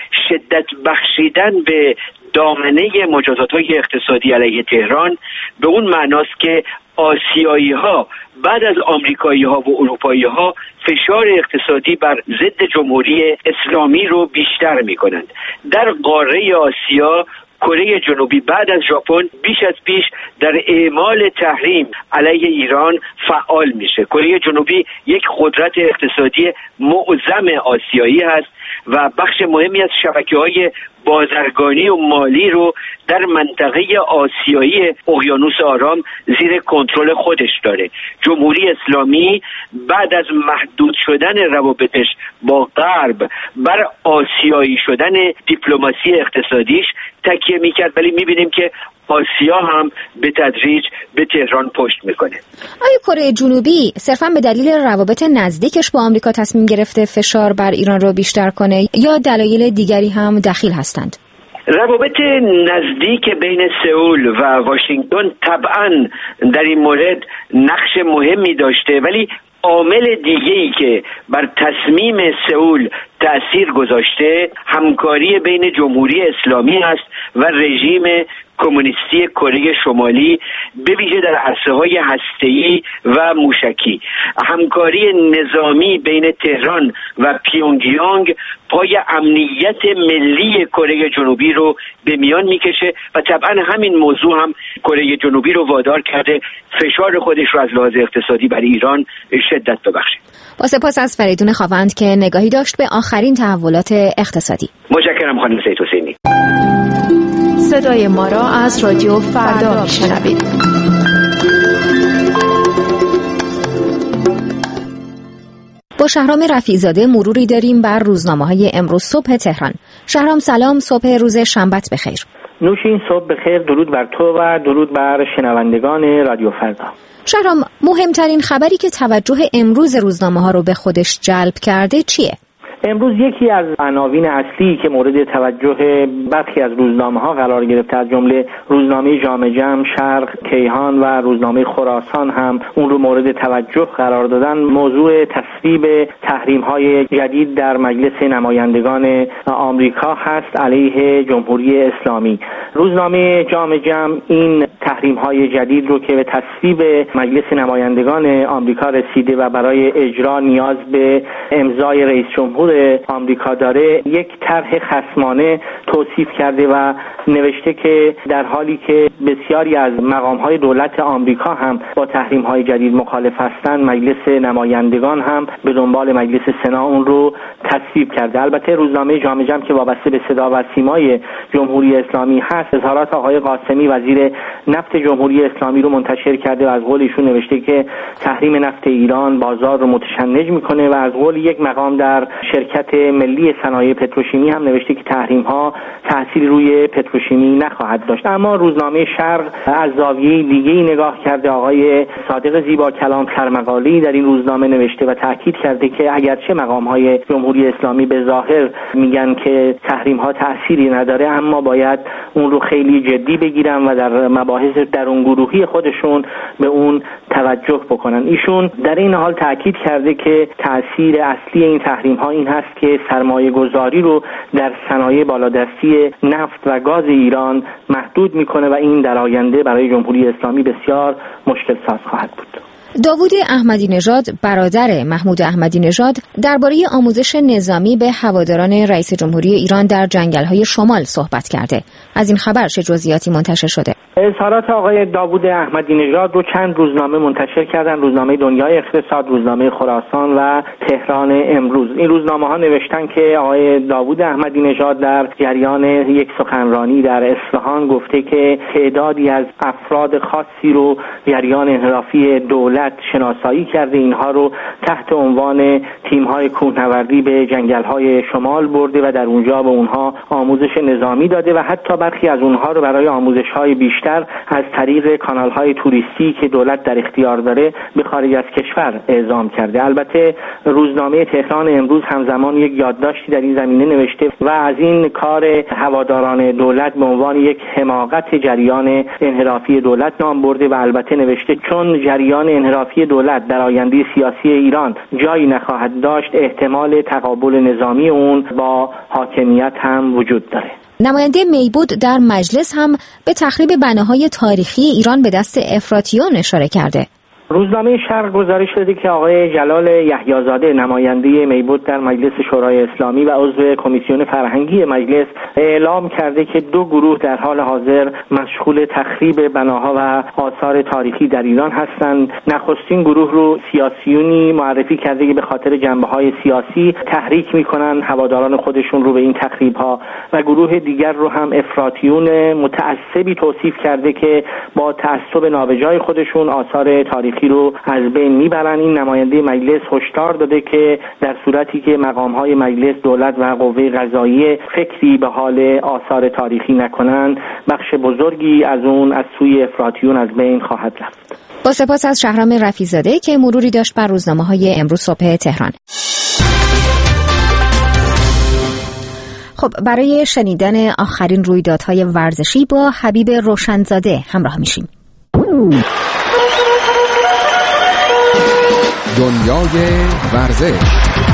شدت بخشیدن به دامنه مجازات‌های اقتصادی علیه تهران به اون معناست که آسیایی ها بعد از آمریکایی ها و اروپایی ها فشار اقتصادی بر ضد جمهوری اسلامی رو بیشتر می کنند. در قاره آسیا کره جنوبی بعد از ژاپن بیش از پیش در اعمال تحریم علیه ایران فعال میشه. کره جنوبی یک قدرت اقتصادی معظم آسیایی هست و بخش مهمی از شبکه‌های بازرگانی و مالی رو در منطقه آسیایی اقیانوس آرام زیر کنترل خودش داره. جمهوری اسلامی بعد از محدود شدن روابطش با غرب بر آسیایی شدن دیپلماسی اقتصادیش تکیه میکرد، ولی میبینیم که آسیا هم به تدریج به تهران پشت میکنه. آیا کره جنوبی صرفاً به دلیل روابط نزدیکش با آمریکا تصمیم گرفته فشار بر ایران رو بیشتر کنه یا دلایل دیگری هم دخیل هستند؟ روابط نزدیک بین سئول و واشنگتن طبعاً در این مورد نقش مهمی داشته، ولی عامل دیگه‌ای که بر تصمیم سئول تأثیر گذاشته همکاری بین جمهوری اسلامی است و رژیم کمونیستی کره شمالی، به ویژه در عرصه‌های هسته‌ای و موشکی. همکاری نظامی بین تهران و پیونگیانگ پای امنیت ملی کره جنوبی رو به میان میکشه و طبعا همین موضوع هم کره جنوبی رو وادار کرده فشار خودش رو از لحاظ اقتصادی بر ایران شدت ببخشه. با سپاس از فریدون خواوند که نگاهی داشت به آخرین تحولات اقتصادی. متشکرم خانم سید حسینی. صدای ما را از رادیو فردا میشنوید. با شهرام رفیع‌زاده مروری داریم بر روزنامه‌های امروز صبح تهران. شهرام سلام، صبح روز شنبت بخیر. نوشین صبح بخیر، درود بر تو و درود بر شنوندگان رادیو فردا. شهرام، مهمترین خبری که توجه امروز روزنامه‌ها رو به خودش جلب کرده چیه؟ امروز یکی از عناوین اصلی که مورد توجه برخی از روزنامه‌ها قرار گرفته، از جمله روزنامه جامع جم، شرق، کیهان و روزنامه خراسان هم اون رو مورد توجه قرار دادن، موضوع تصویب تحریم‌های جدید در مجلس نمایندگان آمریکا هست علیه جمهوری اسلامی. روزنامه جامع جم این تحریم‌های جدید رو که به تصویب مجلس نمایندگان آمریکا رسیده و برای اجرا نیاز به امضای رئیس جمهور آمریکا داره، یک طرح خصمانه توصیف کرده و نوشته که در حالی که بسیاری از مقام‌های دولت آمریکا هم با تحریم‌های جدید مخالف هستند، مجلس نمایندگان هم به دنبال مجلس سنا اون رو تصویب کرده. البته روزنامه جامع جم که وابسته به صدا و سیمای جمهوری اسلامی هست، اظهارات آقای قاسمی وزیر نفت جمهوری اسلامی رو منتشر کرده و از قول ایشون نوشته که تحریم نفت ایران بازار رو متشنج میکنه و از قول یک مقام در شرکت ملی صنایع پتروشیمی هم نوشته که تحریم ها تأثیری روی پتروشیمی نخواهد داشت. اما روزنامه شرق از زاویه دیگه‌ای نگاه کرده. آقای صادق زیبا کلام سرمقاله‌ای در این روزنامه نوشته و تاکید کرده که اگرچه مقام‌های جمهوری اسلامی به ظاهر میگن که تحریم ها تأثیری نداره، اما باید اون رو خیلی جدی بگیرن و در مباحث درون گروهی خودشون به اون توجه بکنن. ایشون در این حال تاکید کرده که تأثیر اصلی این تحریم ها این هست که سرمایه گذاری رو در صنایع بالادستی نفت و گاز ایران محدود میکنه و این در آینده برای جمهوری اسلامی بسیار مشکل ساز خواهد بود. داوود احمدی نژاد برادر محمود احمدی نژاد درباره آموزش نظامی به هواداران رئیس جمهوری ایران در جنگل‌های شمال صحبت کرده. از این خبر چه جزئیاتی منتشر شده؟ اظهارات آقای داوود احمدی نژاد رو چند روزنامه منتشر کردن: روزنامه دنیای اقتصاد، روزنامه خراسان و تهران امروز. این روزنامه‌ها نوشتن که آقای داوود احمدی نژاد در جریان یک سخنرانی در اصفهان گفته که تعدادی از افراد خاصی رو جریان انحرافی دولت شناسایی کرده، اینها رو تحت عنوان تیم‌های کوهنوردی به جنگل‌های شمال برده و در اونجا به اونها آموزش نظامی داده و حتی برخی از اونها رو برای آموزش‌های بیشتر از طریق کانال‌های توریستی که دولت در اختیار داره به خارج از کشور اعزام کرده. البته روزنامه تهران امروز همزمان یک یادداشتی در این زمینه نوشته و از این کار هواداران دولت به عنوان یک حماقت جریان انحرافی دولت نام برده و البته نوشته چون جریان انحرافی دولت در آینده سیاسی ایران جایی نخواهد داشت، احتمال تقابل نظامی اون با حاکمیت هم وجود داره. نماینده میبود در مجلس هم به تخریب بناهای تاریخی ایران به دست افراطیون اشاره کرده. روزنامه شرق گزارش داده که آقای جلال یحیی‌زاده نماینده میبود در مجلس شورای اسلامی و عضو کمیسیون فرهنگی مجلس اعلام کرده که دو گروه در حال حاضر مشغول تخریب بناها و آثار تاریخی در ایران هستند. نخستین گروه رو سیاسیونی معرفی کرده که به خاطر جنبه‌های سیاسی تحریک می‌کنن هواداران خودشون رو به این تخریب‌ها و گروه دیگر رو هم افراطیون متعصبی توصیف کرده که با تعصب نابجای خودشون آثار تاریخی رو از بین میبرن. این نماینده مجلس هشدار داده که در صورتی که مقام‌های مجلس، دولت و قوه قضاییه فکری به حال آثار تاریخی نکنن، بخش بزرگی از اون از سوی افراطیون از بین خواهد رفت. با سپاس از شهرام رفیع‌زاده که مروری داشت بر روزنامه‌های امروز صبح تهران. خب برای شنیدن آخرین رویدادهای ورزشی با حبیب روشنزاده همراه میشیم. دنیای ورزش.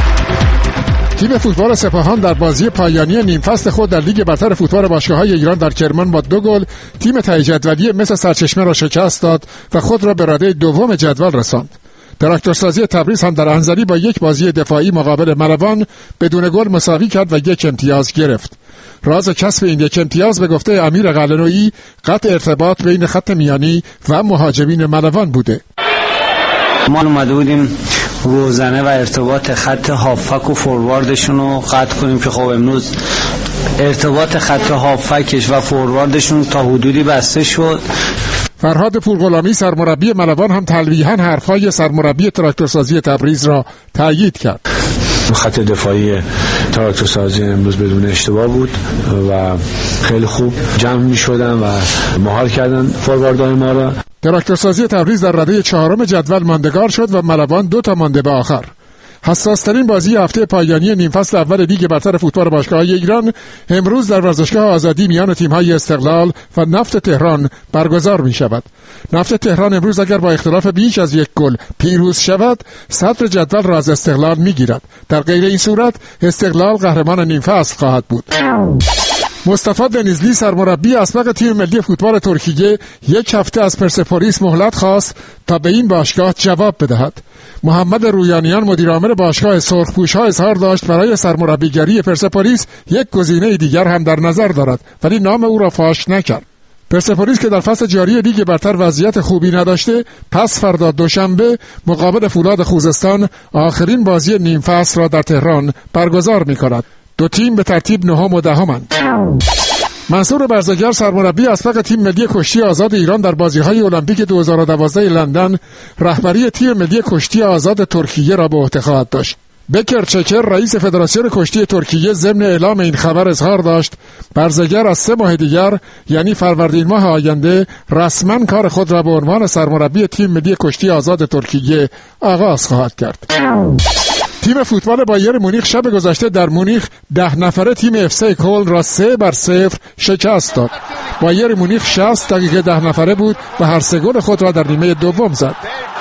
تیم فوتبال سپاهان در بازی پایانی نیم فصل خود در لیگ برتر فوتبال باشگاه‌های ایران در کرمان با دو گل تیم ته جدولی مس سرچشمه را شکست داد و خود را به رده دوم جدول رساند. تراکتورسازی تبریز هم در انزلی با یک بازی دفاعی مقابل مروان بدون گل مساوی کرد و یک امتیاز گرفت. راز کسب این یک امتیاز به گفته امیر قلنویی قطع ارتباط بین خط میانی و مهاجمین مروان بوده. ما اومده بودیم روزنه و ارتباط خط هافک و فورواردشون رو قطع کنیم که خب امروز ارتباط خط هافکش و فورواردشون تا حدودی بسته شد. فرهاد پورغلامی سرمربی ملوان هم تلویحاً حرفهای سرمربی تراکتورسازی تبریز را تأیید کرد. خط دفاعی تراکتورسازی امروز بدون اشتباه بود و خیلی خوب جمع می شدن و مهار کردن فورواردهای ما را. تراکتورسازی تبریز در رده چهارم جدول ماندگار شد و ملوان دو تا مانده به آخر. حساس‌ترین بازی هفته پایانی نیم فصل اول لیگ برتر فوتبال باشگاه‌های ایران امروز در ورزشگاه آزادی میان تیم‌های استقلال و نفت تهران برگزار می‌شود. نفت تهران امروز اگر با اختلاف بیش از یک گل پیروز شود، صدر جدول را از استقلال می‌گیرد. در غیر این صورت استقلال قهرمان نیم فصل خواهد بود. مصطفی دنیزلی سرمربی اسبق تیم ملی فوتبال ترکیه یک هفته از پرسپولیس مهلت خواست تا به این باشگاه جواب بدهد. محمد رویانیان مدیر عامل باشگاه سرخپوش‌ها اظهار داشت برای سرمربیگری پرسپولیس یک گزینه دیگر هم در نظر دارد، ولی نام او را فاش نکرد. پرسپولیس که در فصل جاری لیگ برتر وضعیت خوبی نداشته، پس فردا دوشنبه مقابل فولاد خوزستان آخرین بازی نیم فصل را در تهران برگزار می‌کند. دو تیم به ترتیب نهم و دهمند. منصور برزگر سرمربی اسبق تیم ملی کشتی آزاد ایران در بازی‌های المپیک دو هزار و دوازده لندن رهبری تیم ملی کشتی آزاد ترکیه را به عهده خواهد داشت. بکر چکر رئیس فدراسیون کشتی ترکیه ضمن اعلام این خبر اظهار داشت برزگر از سه ماه دیگر یعنی فروردین ماه آینده رسما کار خود را به عنوان سرمربی تیم ملی کشتی آزاد ترکیه آغاز خواهد کرد. تیم فوتبال بایر مونیخ شب گذشته در مونیخ ده نفره تیم اف سی کلن را سه بر صفر شکست داد. بایر مونیخ شصت دقیقه ده نفره بود و هر سه گل خود را در نیمه دوم زد.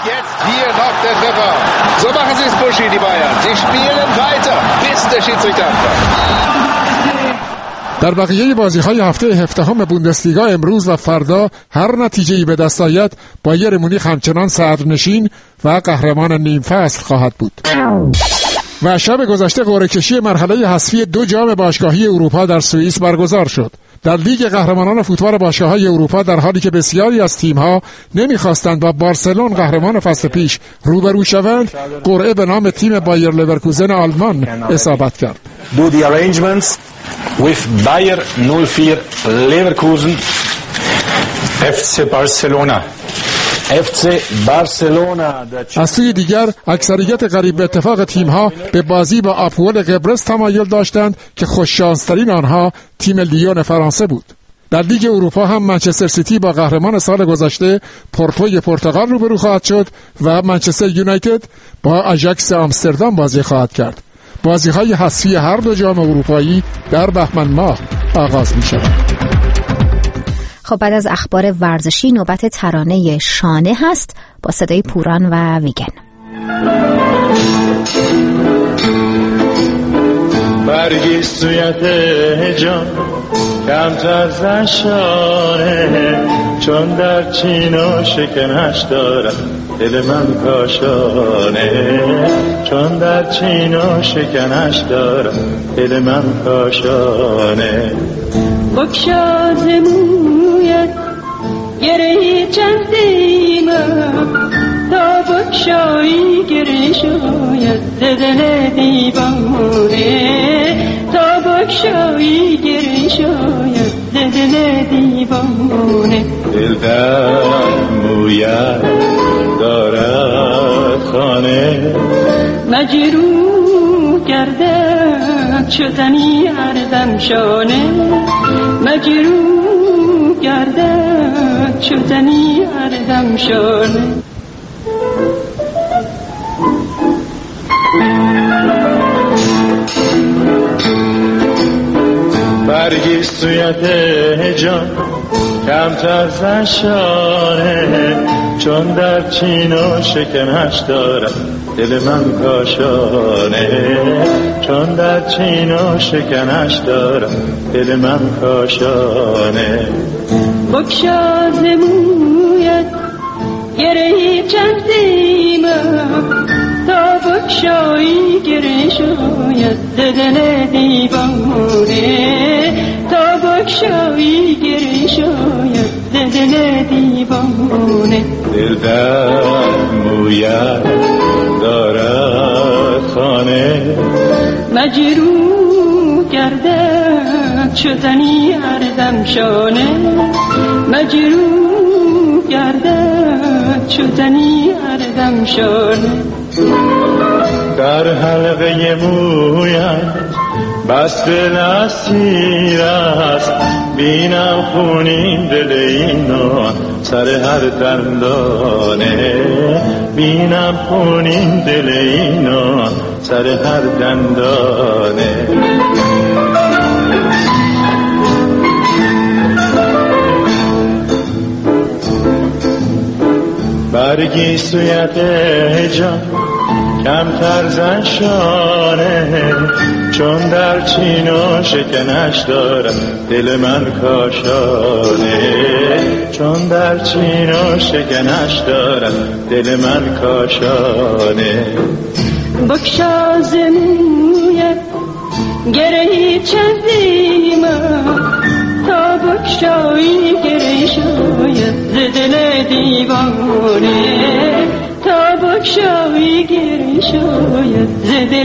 در بقیه بازی‌های هفته هفدهم بوندسلیگا امروز و فردا هر نتیجه‌ای به دست آید بایر مونیخ همچنان صدرنشین و قهرمان نیم فصل خواهد بود. و شب گذشته قرعه کشی مرحله حذفی دو جام باشگاهی اروپا در سوئیس برگزار شد. در لیگ قهرمانان فوتبال باشگاه‌های اروپا در حالی که بسیاری از تیم‌ها نمی‌خواستند با بارسلون قهرمان فصل پیش روبرو شوند، قرعه به نام تیم بایر لورکوزن آلمان اصابت کرد. Do the arrangements with Bayer صفر چهار Leverkusen اف سی Barcelona. اف سی Barcelona. از سوی دیگر اکثریت قریب به اتفاق تیم‌ها به بازی با آپول قبرس تمایل داشتند که خوششانس‌ترین آنها تیم لیون فرانسه بود. در لیگ اروپا هم منچستر سیتی با قهرمان سال گذشته پورتوی پرتغال روبرو خواهد شد و منچستر یونایتد با آژاکس آمستردام بازی خواهد کرد. بازی‌های حذفی هر دو جام اروپایی در بهمن ماه آغاز می‌شود. خب بعد از اخبار ورزشی نوبت ترانه شانه هست با صدای پوران و ویگن. برگی سویت جان کمتر زشانه چون در چین و شکنش دارم دل من کاشانه چون در چین و شکنش دارم دل من کاشانه بکشاز مویت گرهی چند دیمم تا بکشایی گره شاید دل دیوانه تا بکشایی گره شاید دل دیوانه دل در مویت دارد خانه مجروح گردد شدنی هردم شانه مجروح گردد شدنی هردم شانه برگی سویت جان کمتر زشانه چون در چین و شکنش دارم دل من کاشانه چون در چین و شکنش دارم دل من کاشانه بکشاز مویت گرهی چند دیمم تا بکشایی گره شاید دل دیوانه تا بکشایی گره شاید دل دیوانه دل در مویت دارد خانه مجروح گردد شدنی هردم شانه مجروح گردد شدنی هردم شانه در حلقه مویت بس دل اسیر است بینم خونین دل اینو سر هر دندانه بینم خونین دل اینو سر هر دندانه برگی سویت جان کمتر زنشانه چون در چین و شکنش دارم دل من کاشانه چون در چین و شکنش دارم دل من کاشانه بکشاز مویت گرهی چندیمم تا بکشایی گره شاید دل دیوانه تا بکشایی گره شاید